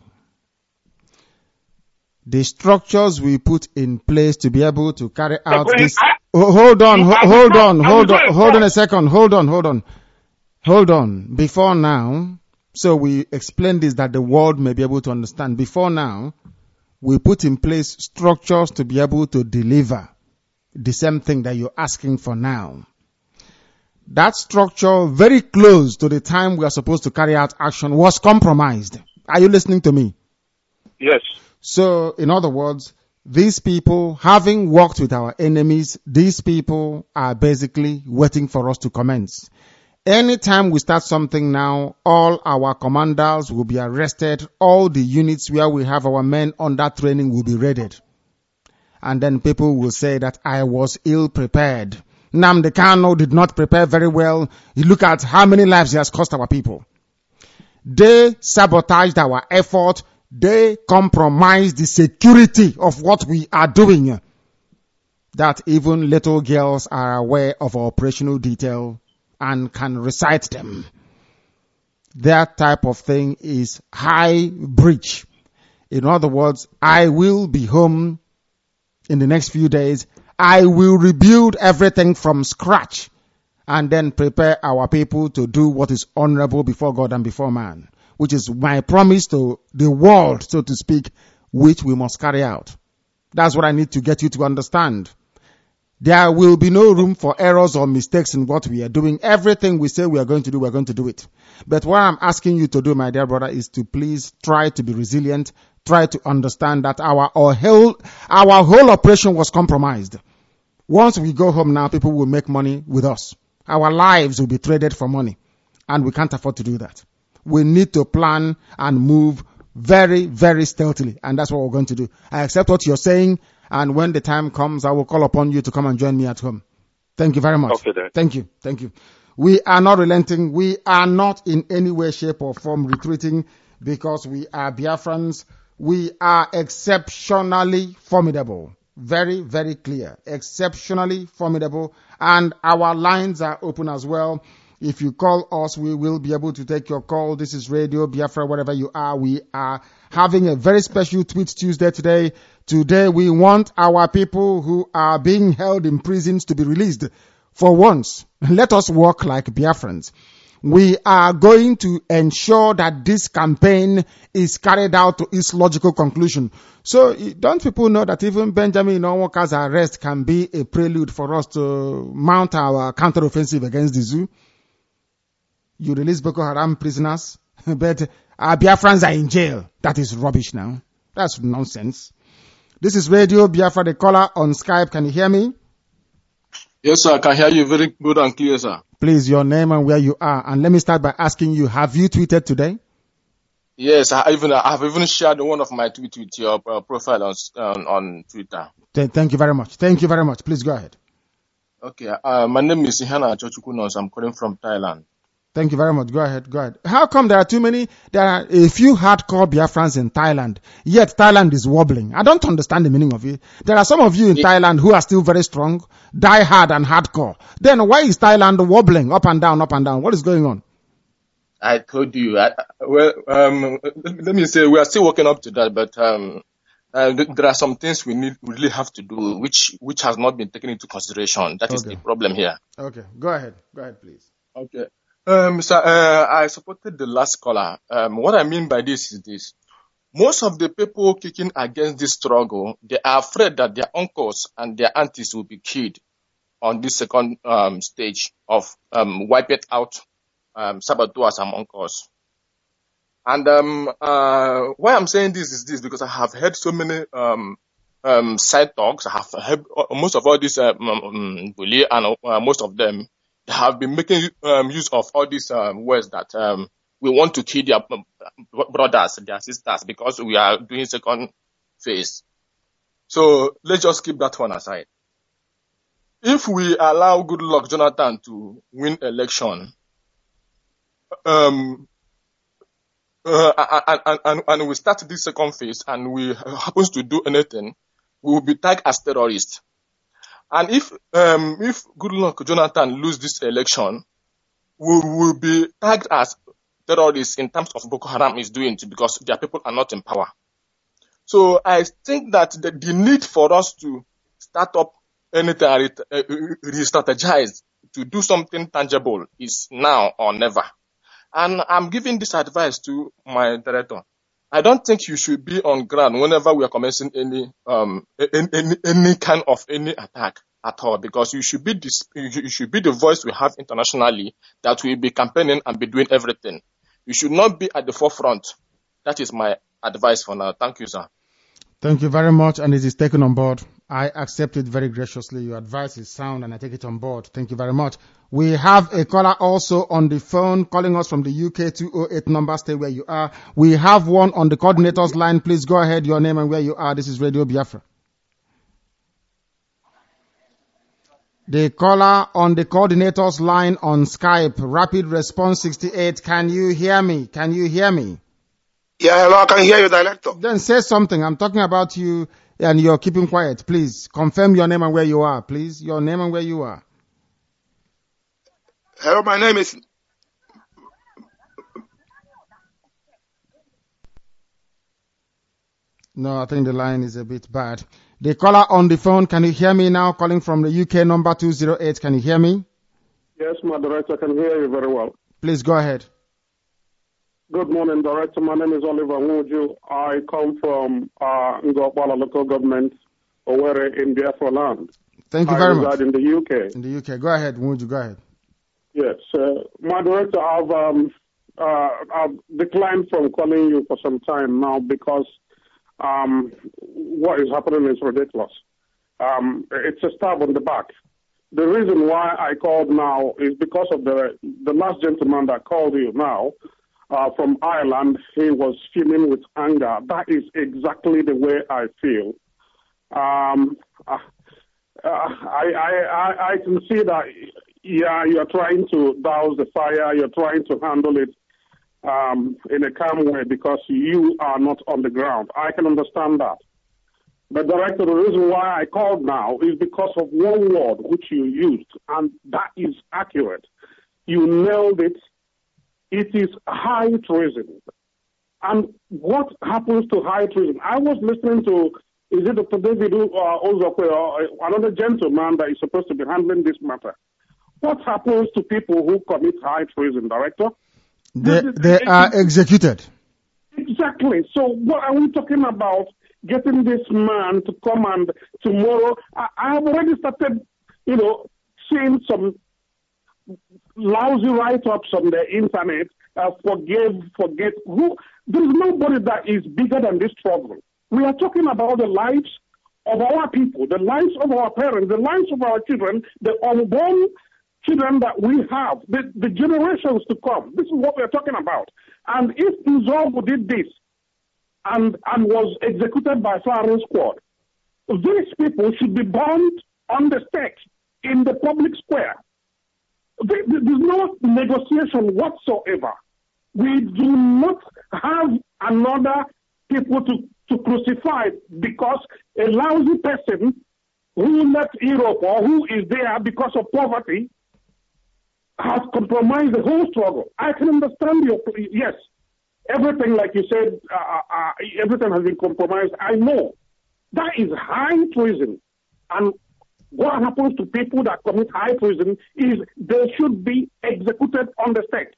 The structures we put in place to be able to carry out this... Hold on a second. Hold on. Before now, so we explain this that the world may be able to understand. Before now, we put in place structures to be able to deliver the same thing that you're asking for now. That structure, very close to the time we are supposed to carry out action, was compromised. Are you listening to me? Yes. So, in other words, these people, having worked with our enemies, these people are basically waiting for us to commence. Anytime we start something now, all our commanders will be arrested. All the units where we have our men under training will be raided. And then people will say that I was ill prepared. Nnamdi Kanu did not prepare very well. You look at how many lives he has cost our people. They sabotaged our effort. They compromised the security of what we are doing. That even little girls are aware of our operational detail and can recite them. That type of thing is high breach. In other words, I will be home in the next few days. I will rebuild everything from scratch and then prepare our people to do what is honorable before God and before man, which is my promise to the world, so to speak, which we must carry out. That's what I need to get you to understand. There will be no room for errors or mistakes in what we are doing. Everything we say we are going to do, we're going to do it. But what I'm asking you to do, my dear brother, is to please try to be resilient. Try to understand that our whole operation was compromised. Once we go home now, people will make money with us. Our lives will be traded for money. And we can't afford to do that. We need to plan and move very, very stealthily. And that's what we're going to do. I accept what you're saying. And when the time comes, I will call upon you to come and join me at home. Thank you very much. Okay, then. Thank you. Thank you. We are not relenting. We are not in any way, shape or form retreating because we are Biafrans. We are exceptionally formidable. Very, very clear. Exceptionally formidable. And our lines are open as well. If you call us, we will be able to take your call. This is Radio Biafra, wherever you are. We are having a very special Tweet Tuesday today. Today, we want our people who are being held in prisons to be released. For once, let us work like Biafrans. We are going to ensure that this campaign is carried out to its logical conclusion. So, don't people know that even Benjamin Onwoka's arrest can be a prelude for us to mount our counteroffensive against the zoo? You release Boko Haram prisoners, but our Biafrans are in jail. That is rubbish now. That's nonsense. This is Radio Biafra, the caller on Skype. Can you hear me? Yes, sir. I can hear you very good and clear, sir. Please, your name and where you are. And let me start by asking you, have you tweeted today? Yes, I have even shared one of my tweets with your profile on Twitter. Thank you very much. Thank you very much. Please go ahead. Okay. My name is Ihana Chochukunos. I'm calling from Thailand. Thank you very much. Go ahead. Go ahead. How come there are a few hardcore Biafrans in Thailand, yet Thailand is wobbling? I don't understand the meaning of it. There are some of you in Thailand who are still very strong, die hard and hardcore. Then why is Thailand wobbling up and down, up and down? What is going on? I told you. Let me say we are still working up to that, but there are some things we really have to do, which has not been taken into consideration. That is the problem here. Okay. Go ahead. Go ahead, please. Okay. Sir, I supported the last caller. What I mean by this is this. Most of the people kicking against this struggle, they are afraid that their uncles and their aunties will be killed on this second stage of wiping out saboteurs among us. And why I'm saying this is this, because I have heard so many side talks. I have heard most of all this bully and most of them have been making use of all these words that we want to kill their brothers, their sisters, because we are doing second phase. So let's just keep that one aside. If we allow Goodluck Jonathan to win election, and we start this second phase and we happens to do anything, we will be tagged as terrorists. And if Goodluck Jonathan lose this election, we will be tagged as terrorists in terms of Boko Haram is doing too, because their people are not in power. So I think that the need for us to start up anything, re-strategize, to do something tangible is now or never. And I'm giving this advice to my director. I don't think you should be on ground whenever we are commencing any kind of any attack at all, because you should be the voice we have internationally that will be campaigning and be doing everything. You should not be at the forefront. That is my advice for now. Thank you, sir. Thank you very much, and it is taken on board. I accept it very graciously. Your advice is sound, and I take it on board. Thank you very much. We have a caller also on the phone calling us from the UK 208 number. Stay where you are. We have one on the coordinator's line. Please go ahead. Your name and where you are. This is Radio Biafra. The caller on the coordinator's line on Skype, Rapid Response 68. Can you hear me? Can you hear me? Yeah, hello, I can hear you, Director. Then say something. I'm talking about you and you're keeping quiet. Please confirm your name and where you are. Please, your name and where you are. Hello, my name is... No, I think the line is a bit bad. The caller on the phone, can you hear me now? Calling from the UK number 208. Can you hear me? Yes, my Director, I can hear you very well. Please go ahead. Good morning, Director. My name is Oliver Nwuju. I come from Ngopala local government, Owerri in Biafra land. Thank you very much. I reside in the UK. In the UK. Go ahead, Nwuju, go ahead. Yes. My Director, I've declined from calling you for some time now because what is happening is ridiculous. It's a stab on the back. The reason why I called now is because of the last gentleman that called you now from Ireland. He was fuming with anger. That is exactly the way I feel. I can see that, yeah, you're trying to douse the fire. You're trying to handle it in a calm way because you are not on the ground. I can understand that. But Director, the reason why I called now is because of one word which you used, and that is accurate. You nailed it. It is high treason. And what happens to high treason? I was listening to, is it Dr. David Ozokwe, another gentleman that is supposed to be handling this matter? What happens to people who commit high treason, Director? They are executed. Exactly. So what are we talking about? Getting this man to come and tomorrow, I have already started, seeing some lousy write-ups on the internet, forget. There's nobody that is bigger than this struggle. We are talking about the lives of our people, the lives of our parents, the lives of our children, the unborn children that we have, the generations to come. This is what we are talking about. And if Nzobo did this and was executed by firing squad, these people should be burned on the stake in the public square. There's no negotiation whatsoever. We do not have another people to crucify because a lousy person who left Europe or who is there because of poverty has compromised the whole struggle. I can understand your, yes, everything like you said, everything has been compromised. I know. That is high treason. And what happens to people that commit high treason is they should be executed on the stake.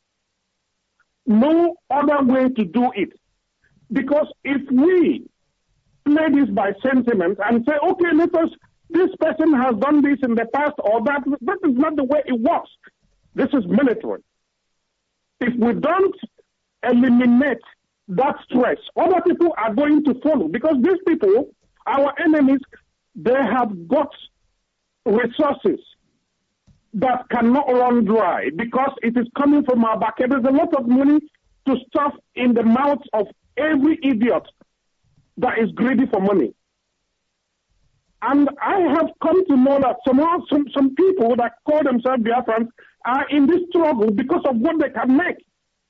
No other way to do it. Because if we play this by sentiment and say, okay, this person has done this in the past or that is not the way it works. This is military. If we don't eliminate that stress, other people are going to follow because these people, our enemies, they have got resources that cannot run dry because it is coming from our back. There's a lot of money to stuff in the mouths of every idiot that is greedy for money. And I have come to know that some people that call themselves Biafrans are in this struggle because of what they can make.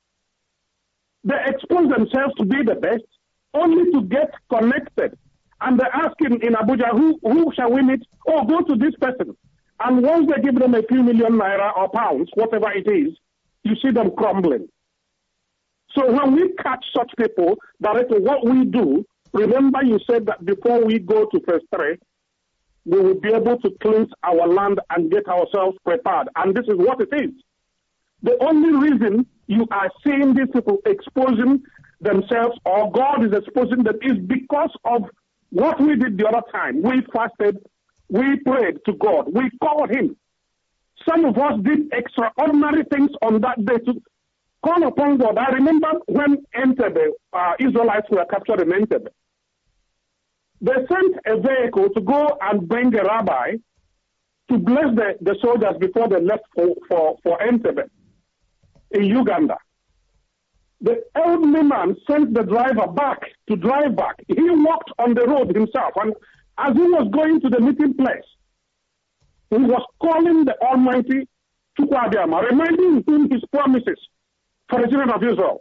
They expose themselves to be the best only to get connected. And they're asking in Abuja, who shall we meet? Oh, go to this person. And once they give them a few million naira or pounds, whatever it is, you see them crumbling. So when we catch such people, Director, what we do, remember you said that before we go to phase 3, we will be able to cleanse our land and get ourselves prepared. And this is what it is. The only reason you are seeing these people exposing themselves or God is exposing them is because of what we did the other time. We fasted, we prayed to God, we called Him. Some of us did extraordinary things on that day to call upon God. I remember when Entebbe, Israelites were captured in Entebbe. They sent a vehicle to go and bring a rabbi to bless the soldiers before they left for Entebbe in Uganda. The elderly man sent the driver back to drive back. He walked on the road himself, and as he was going to the meeting place, he was calling the Almighty Chukwuabiama, reminding him his promises for the children of Israel.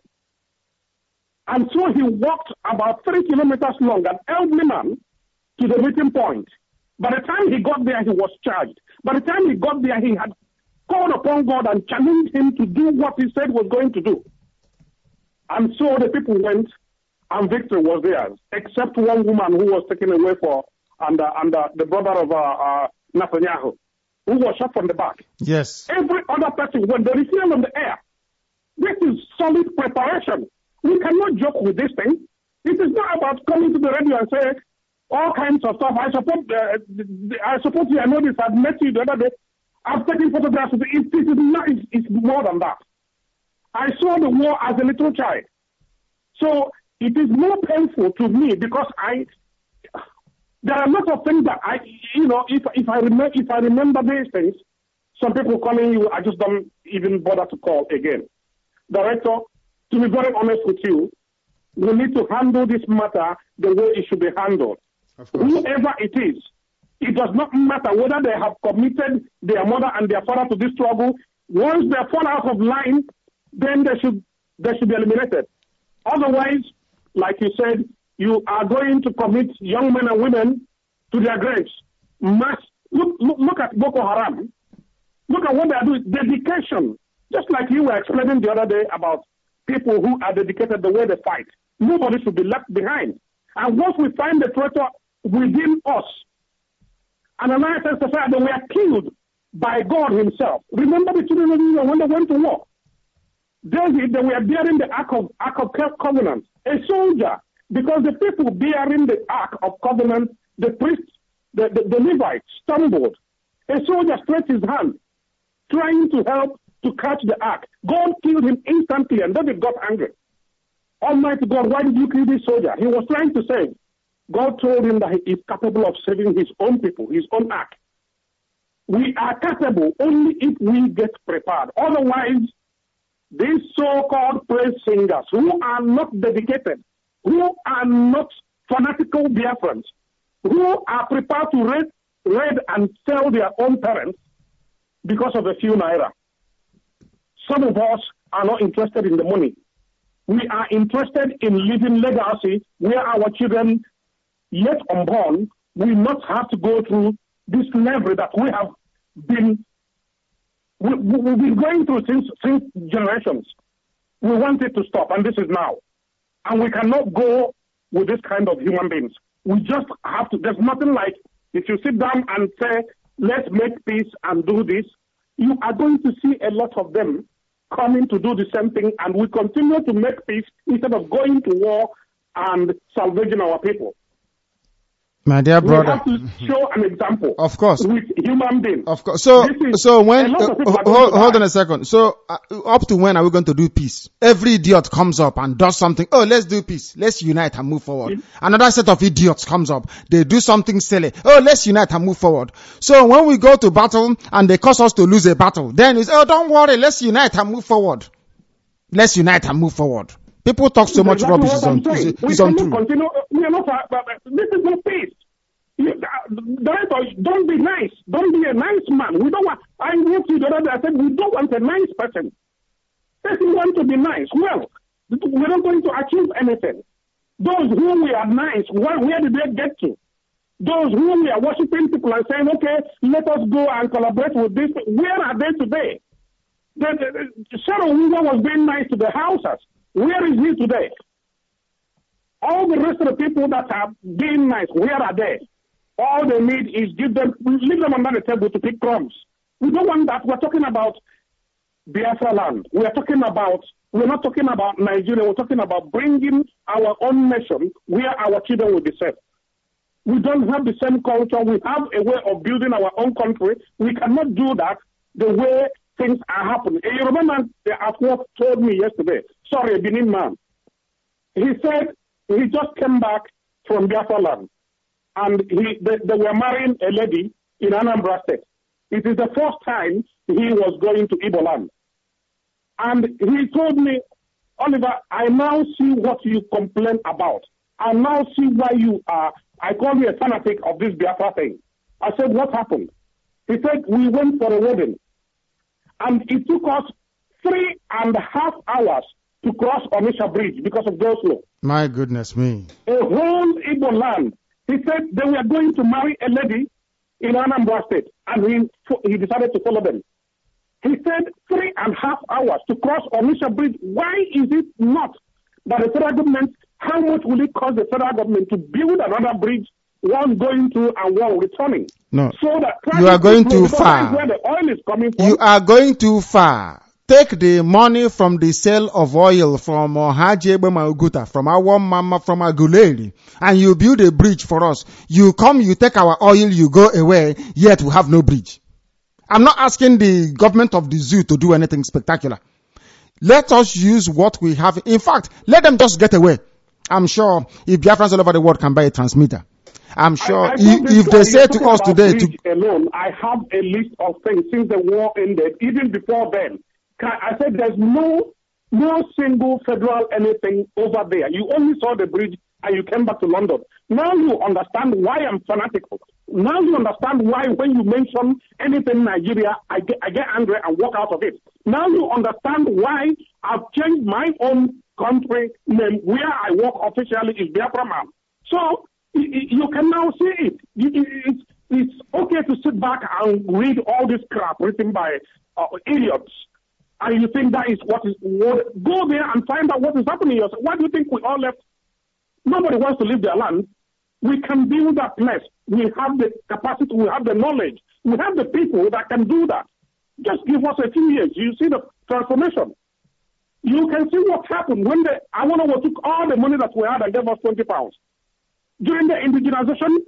And so he walked about 3 kilometers long, an elderly man, to the meeting point. By the time he got there, he was charged. By the time he got there, he had called upon God and challenged him to do what he said was going to do. And so the people went, and victory was theirs, except one woman who was taken away and the brother of Netanyahu, who was shot from the back. Yes. Every other person, when they refilled on the air, this is solid preparation. We cannot joke with this thing. It is not about coming to the radio and say all kinds of stuff. I suppose you know this. I've met you the other day. I've taken photographs of it. It's more than that. I saw the war as a little child. So it is more painful to me because there are lots of things that if I remember these things, some people calling you, I just don't even bother to call again. Director, to be very honest with you, we need to handle this matter the way it should be handled. Whoever it is, it does not matter whether they have committed their mother and their father to this struggle. Once they fall out of line, then they should be eliminated. Otherwise, like you said, you are going to commit young men and women to their graves. Look at Boko Haram. Look at what they are doing. Dedication. Just like you were explaining the other day about people who are dedicated the way they fight. Nobody should be left behind. And once we find the traitor within us, and Ananias and Sapphira, they were killed by God Himself. Remember the children of Israel when they went to war? David, they were bearing the Ark of Covenant. A soldier, because the people bearing the Ark of Covenant, the priests, the Levites stumbled. A soldier stretched his hand, trying to help to catch the ark. God killed him instantly, and David got angry. Almighty God, why did you kill this soldier? He was trying to save. God told him that he is capable of saving his own people, his own ark. We are capable only if we get prepared. Otherwise, these so-called praise singers who are not dedicated, who are not fanatical Biafrans, who are prepared to raid and sell their own parents because of a few naira. Some of us are not interested in the money. We are interested in living legacy where our children, yet unborn, will not have to go through this slavery that we have been we've been going through since generations. We want it to stop, and this is now. And we cannot go with this kind of human beings. We just have to. There's nothing like if you sit down and say, let's make peace and do this, you are going to see a lot of them coming to do the same thing, and we continue to make peace instead of going to war and salvaging our people. My dear brother, we have to show an example. Of course, with human beings. Of course. So when hold on a second. So up to when are we going to do peace? Every idiot comes up and does something. Oh, let's do peace. Let's unite and move forward. Another set of idiots comes up. They do something silly. Oh, let's unite and move forward. So when we go to battle and they cause us to lose a battle, then it's don't worry. Let's unite and move forward. Let's unite and move forward. People talk so much rubbish. It's untrue. Continue. We are not. This is not peace. Don't be nice. Don't be a nice man. We don't want. I wrote you the other day. I said we don't want a nice person. If we want to be nice, well, we're not going to achieve anything. Those who we are nice, where did they get to? Those who we are worshiping people and saying, okay, let us go and collaborate with this. Where are they today? Shadow Weaver was being nice to the houses. Where is he today? All the rest of the people that are being nice, where are they? All they need is leave them under the table to pick crumbs. We don't want that. We're talking about Biafra land. We're not talking about Nigeria. We're talking about bringing our own nation where our children will be safe. We don't have the same culture. We have a way of building our own country. We cannot do that the way things are happening. A Yoruba man at work told me yesterday, sorry, a Benin man. He said he just came back from Biafra land, and they were marrying a lady in Anambra State. It is the first time he was going to Igbo land. And he told me, Oliver, I now see what you complain about. I now see why you are, I call you a fanatic of this Biafra thing. I said, what happened? He said, we went for a wedding. And it took us 3.5 hours to cross Onisha Bridge because of go-slow. My goodness me. A whole Igbo land. He said they were going to marry a lady in Anambra State, and he decided to follow them. He said 3.5 hours to cross Onisha Bridge. Why is it not that the federal government, how much will it cost the federal government to build another bridge, one going to and one returning? No, so that you are going too far. Where the oil is coming from. You are going too far. Take the money from the sale of oil from Haji Mauguta, from our mama, from Aguleri, and you build a bridge for us. You come, you take our oil, you go away, yet we have no bridge. I'm not asking the government of the zoo to do anything spectacular. Let us use what we have. In fact, let them just get away. I'm sure if Biafrans all over the world can buy a transmitter, I'm sure if they say to us today alone, I have a list of things since the war ended, even before then. I said there's no single federal anything over there. You only saw the bridge and you came back to London. Now you understand why I'm fanatical. Now you understand why when you mention anything Nigeria, I get angry and walk out of it. Now you understand why I've changed my own country name where I work officially is Biafra man. So you can now see it. It's okay to sit back and read all this crap written by idiots. And you think that is what go there and find out what is happening. Why do you think we all left? Nobody wants to leave their land. We can build that place. We have the capacity, we have the knowledge, we have the people that can do that. Just give us a few years. You see the transformation. You can see what happened when Awolowo took all the money that we had and gave us 20 pounds. During the indigenization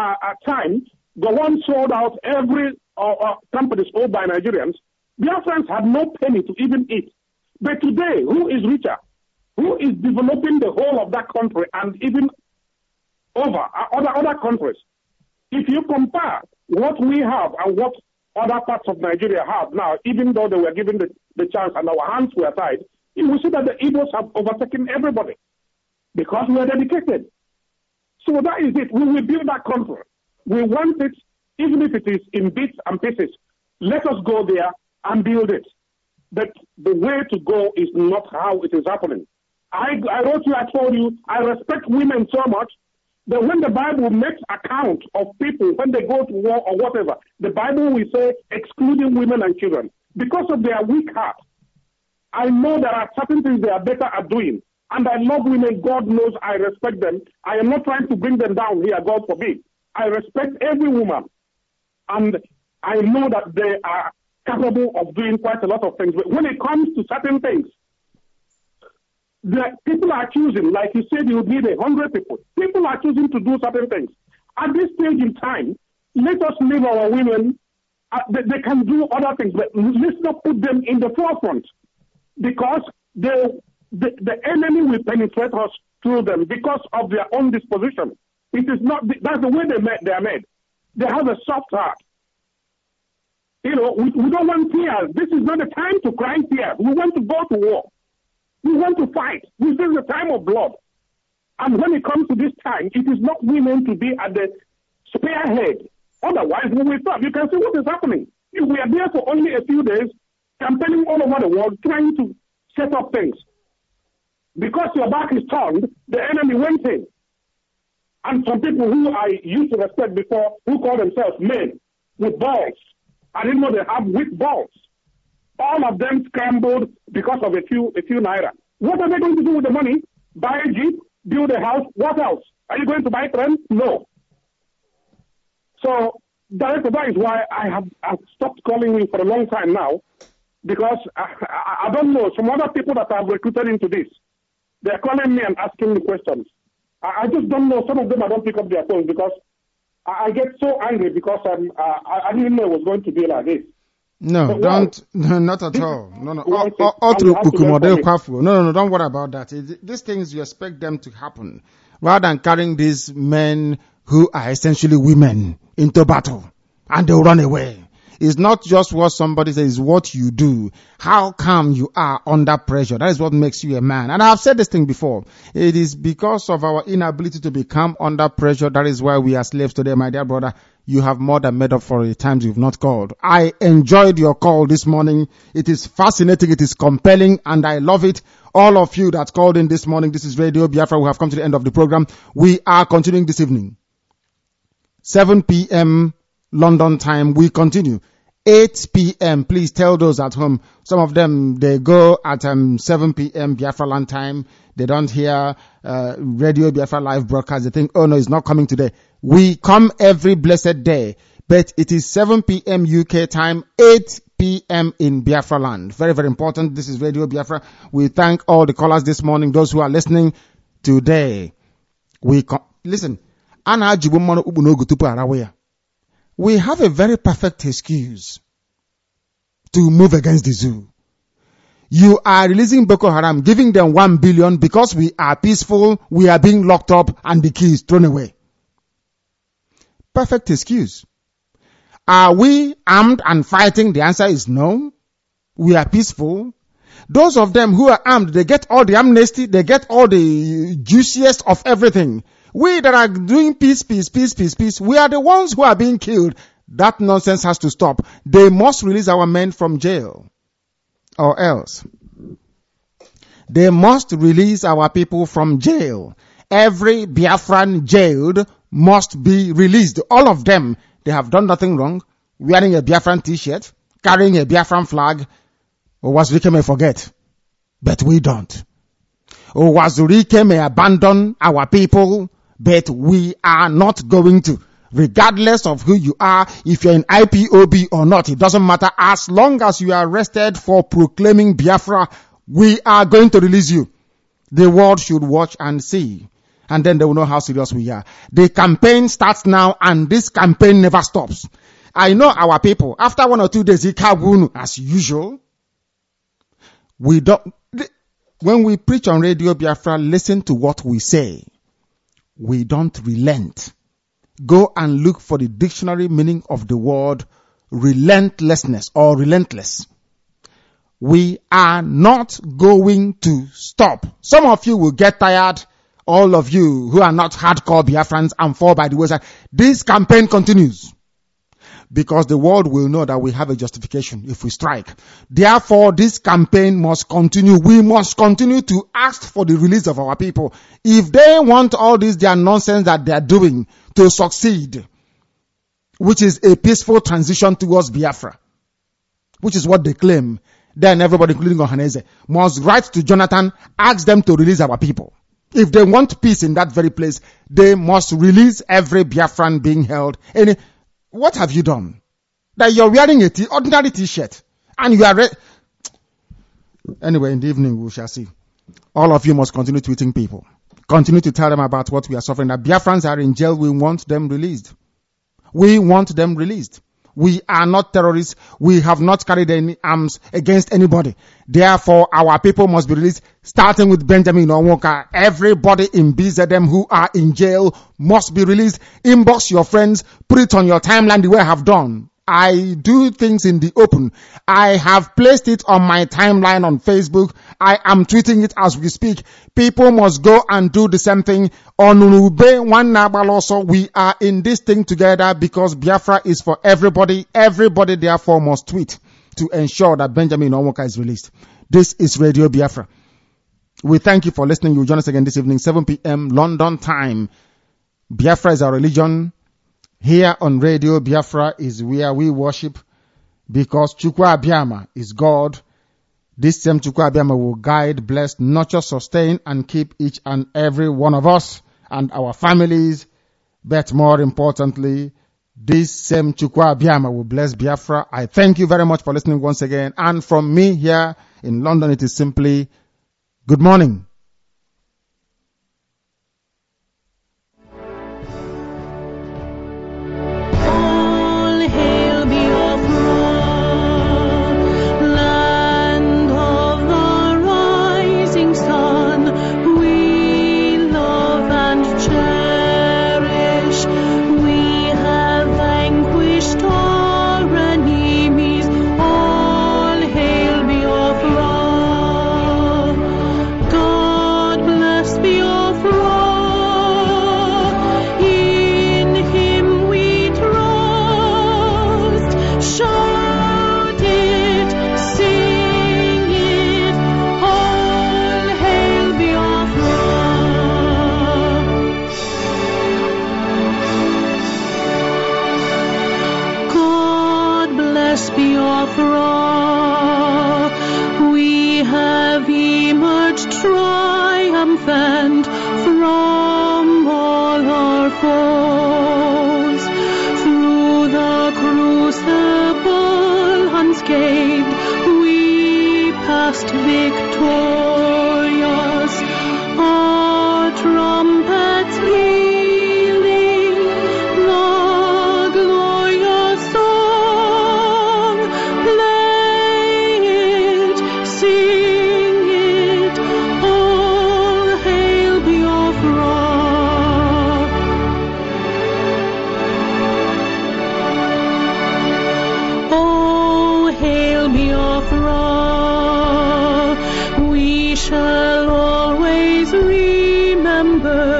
time, the one sold out every companies owned by Nigerians. Biafrans had no penny to even eat. But today, who is richer? Who is developing the whole of that country and even over other countries? If you compare what we have and what other parts of Nigeria have now, even though they were given the chance and our hands were tied, you will see that the Igbos have overtaken everybody because we are dedicated. So that is it. We will build that country. We want it, even if it is in bits and pieces. Let us go there and build it. But the way to go is not how it is happening. I wrote you, I told you, I respect women so much that when the Bible makes account of people, when they go to war or whatever, the Bible will say excluding women and children. Because of their weak heart, I know there are certain things they are better at doing. And I love women. God knows I respect them. I am not trying to bring them down here, God forbid. I respect every woman. And I know that they are capable of doing quite a lot of things. But when it comes to certain things, the people are choosing, like you said, you need 100 people. People are choosing to do certain things. At this stage in time, let us leave our women. They can do other things, but let's not put them in the forefront because the enemy will penetrate us through them because of their own disposition. It is not. That's the way they are made. They have a soft heart. You know, we don't want tears. This is not the time to cry tears. We want to go to war. We want to fight. This is the time of blood. And when it comes to this time, it is not women to be at the spearhead. Otherwise, we will stop. You can see what is happening. We are there for only a few days, campaigning all over the world, trying to set up things. Because your back is turned, the enemy went in. And some people who I used to respect before, who call themselves men with balls, I didn't know they have weak balls. All of them scrambled because of a few naira. What are they going to do with the money? Buy a jeep, build a house. What else? Are you going to buy train? No. So that is why I've stopped calling you for a long time now. because I don't know, some other people that I've recruited into this, they're calling me and asking me questions. I just don't know. Some of them I don't pick up their phones because I get so angry because I didn't know it was going to be like this. No, don't. No, not at all. No. No, don't worry about that. These things, you expect them to happen. Rather than carrying these men who are essentially women into battle and they'll run away. It's not just what somebody says, it's what you do. How calm you are under pressure. That is what makes you a man. And I've said this thing before. It is because of our inability to be calm under pressure. That is why we are slaves today, my dear brother. You have more than made up for the times you've not called. I enjoyed your call this morning. It is fascinating. It is compelling and I love it. All of you that called in this morning, this is Radio Biafra. We have come to the end of the program. We are continuing this evening. 7 p.m. London time. We continue. 8 p.m. Please tell those at home. Some of them, they go at 7 p.m. Biafra land time. They don't hear Radio Biafra live broadcast. They think, oh no, it's not coming today. We come every blessed day. But it is 7 p.m. UK time, 8 p.m. in Biafra land. Very, very important. This is Radio Biafra. We thank all the callers this morning, those who are listening today. Listen. We have a very perfect excuse to move against the zoo. You are releasing Boko Haram, giving them 1 billion because we are peaceful, we are being locked up, and the key is thrown away. Perfect excuse. Are we armed and fighting? The answer is no. We are peaceful. Those of them who are armed, they get all the amnesty, they get all the juiciest of everything. We that are doing peace, we are the ones who are being killed. That nonsense has to stop. They must release our men from jail. Or else. They must release our people from jail. Every Biafran jailed must be released. All of them, they have done nothing wrong. Wearing a Biafran t-shirt, carrying a Biafran flag. Owazurike may forget. But we don't. Owazurike may abandon our people. But we are not going to. Regardless of who you are, if you're in IPOB or not, it doesn't matter. As long as you are arrested for proclaiming Biafra, we are going to release you. The world should watch and see. And then they will know how serious we are. The campaign starts now and this campaign never stops. I know our people, after 1 or 2 days, as usual, when we preach on Radio Biafra, listen to what we say. We don't relent. Go and look for the dictionary meaning of the word relentlessness or relentless. We are not going to stop. Some of you will get tired. All of you who are not hardcore Biafrans and fall by the wayside. This campaign continues. Because the world will know that we have a justification if we strike. Therefore, this campaign must continue. We must continue to ask for the release of our people. If they want all this their nonsense that they are doing to succeed, which is a peaceful transition towards Biafra, which is what they claim, then everybody, including Ohaneze, must write to Jonathan, ask them to release our people. If they want peace in that very place, they must release every Biafran being held. What have you done? That you're wearing ordinary t-shirt and you are Anyway, in the evening we shall see. All of you must continue tweeting people. Continue to tell them about what we are suffering. That Biafrans are in jail. We want them released. We want them released. We are not terrorists. We have not carried any arms against anybody. Therefore, our people must be released, starting with Benjamin Onwoka. Everybody in BZM who are in jail must be released. Inbox your friends. Put it on your timeline the way I have done. I do things in the open. I have placed it on my timeline on Facebook. I am tweeting it as we speak. People must go and do the same thing. On Unube, one Nabal also, we are in this thing together because Biafra is for everybody. Everybody therefore must tweet to ensure that Benjamin Onwoka is released. This is Radio Biafra. We thank you for listening. You'll join us again this evening, 7 p.m. London time. Biafra is our religion. Here on Radio Biafra is where we worship because Chukwu Abiyama is God. This same Chukwu Abiyama will guide, bless, nurture, sustain, and keep each and every one of us and our families. But more importantly, this same Chukwa Abiyama will bless Biafra. I thank you very much for listening once again. And from me here in London, it is simply good morning. Triumphant from all our foes, through the crucible unscathed, we passed victorious. Our trumpets pealing, the glorious song, play it, sing it, all hail Biafra. Oh, hail Biafra. We shall always remember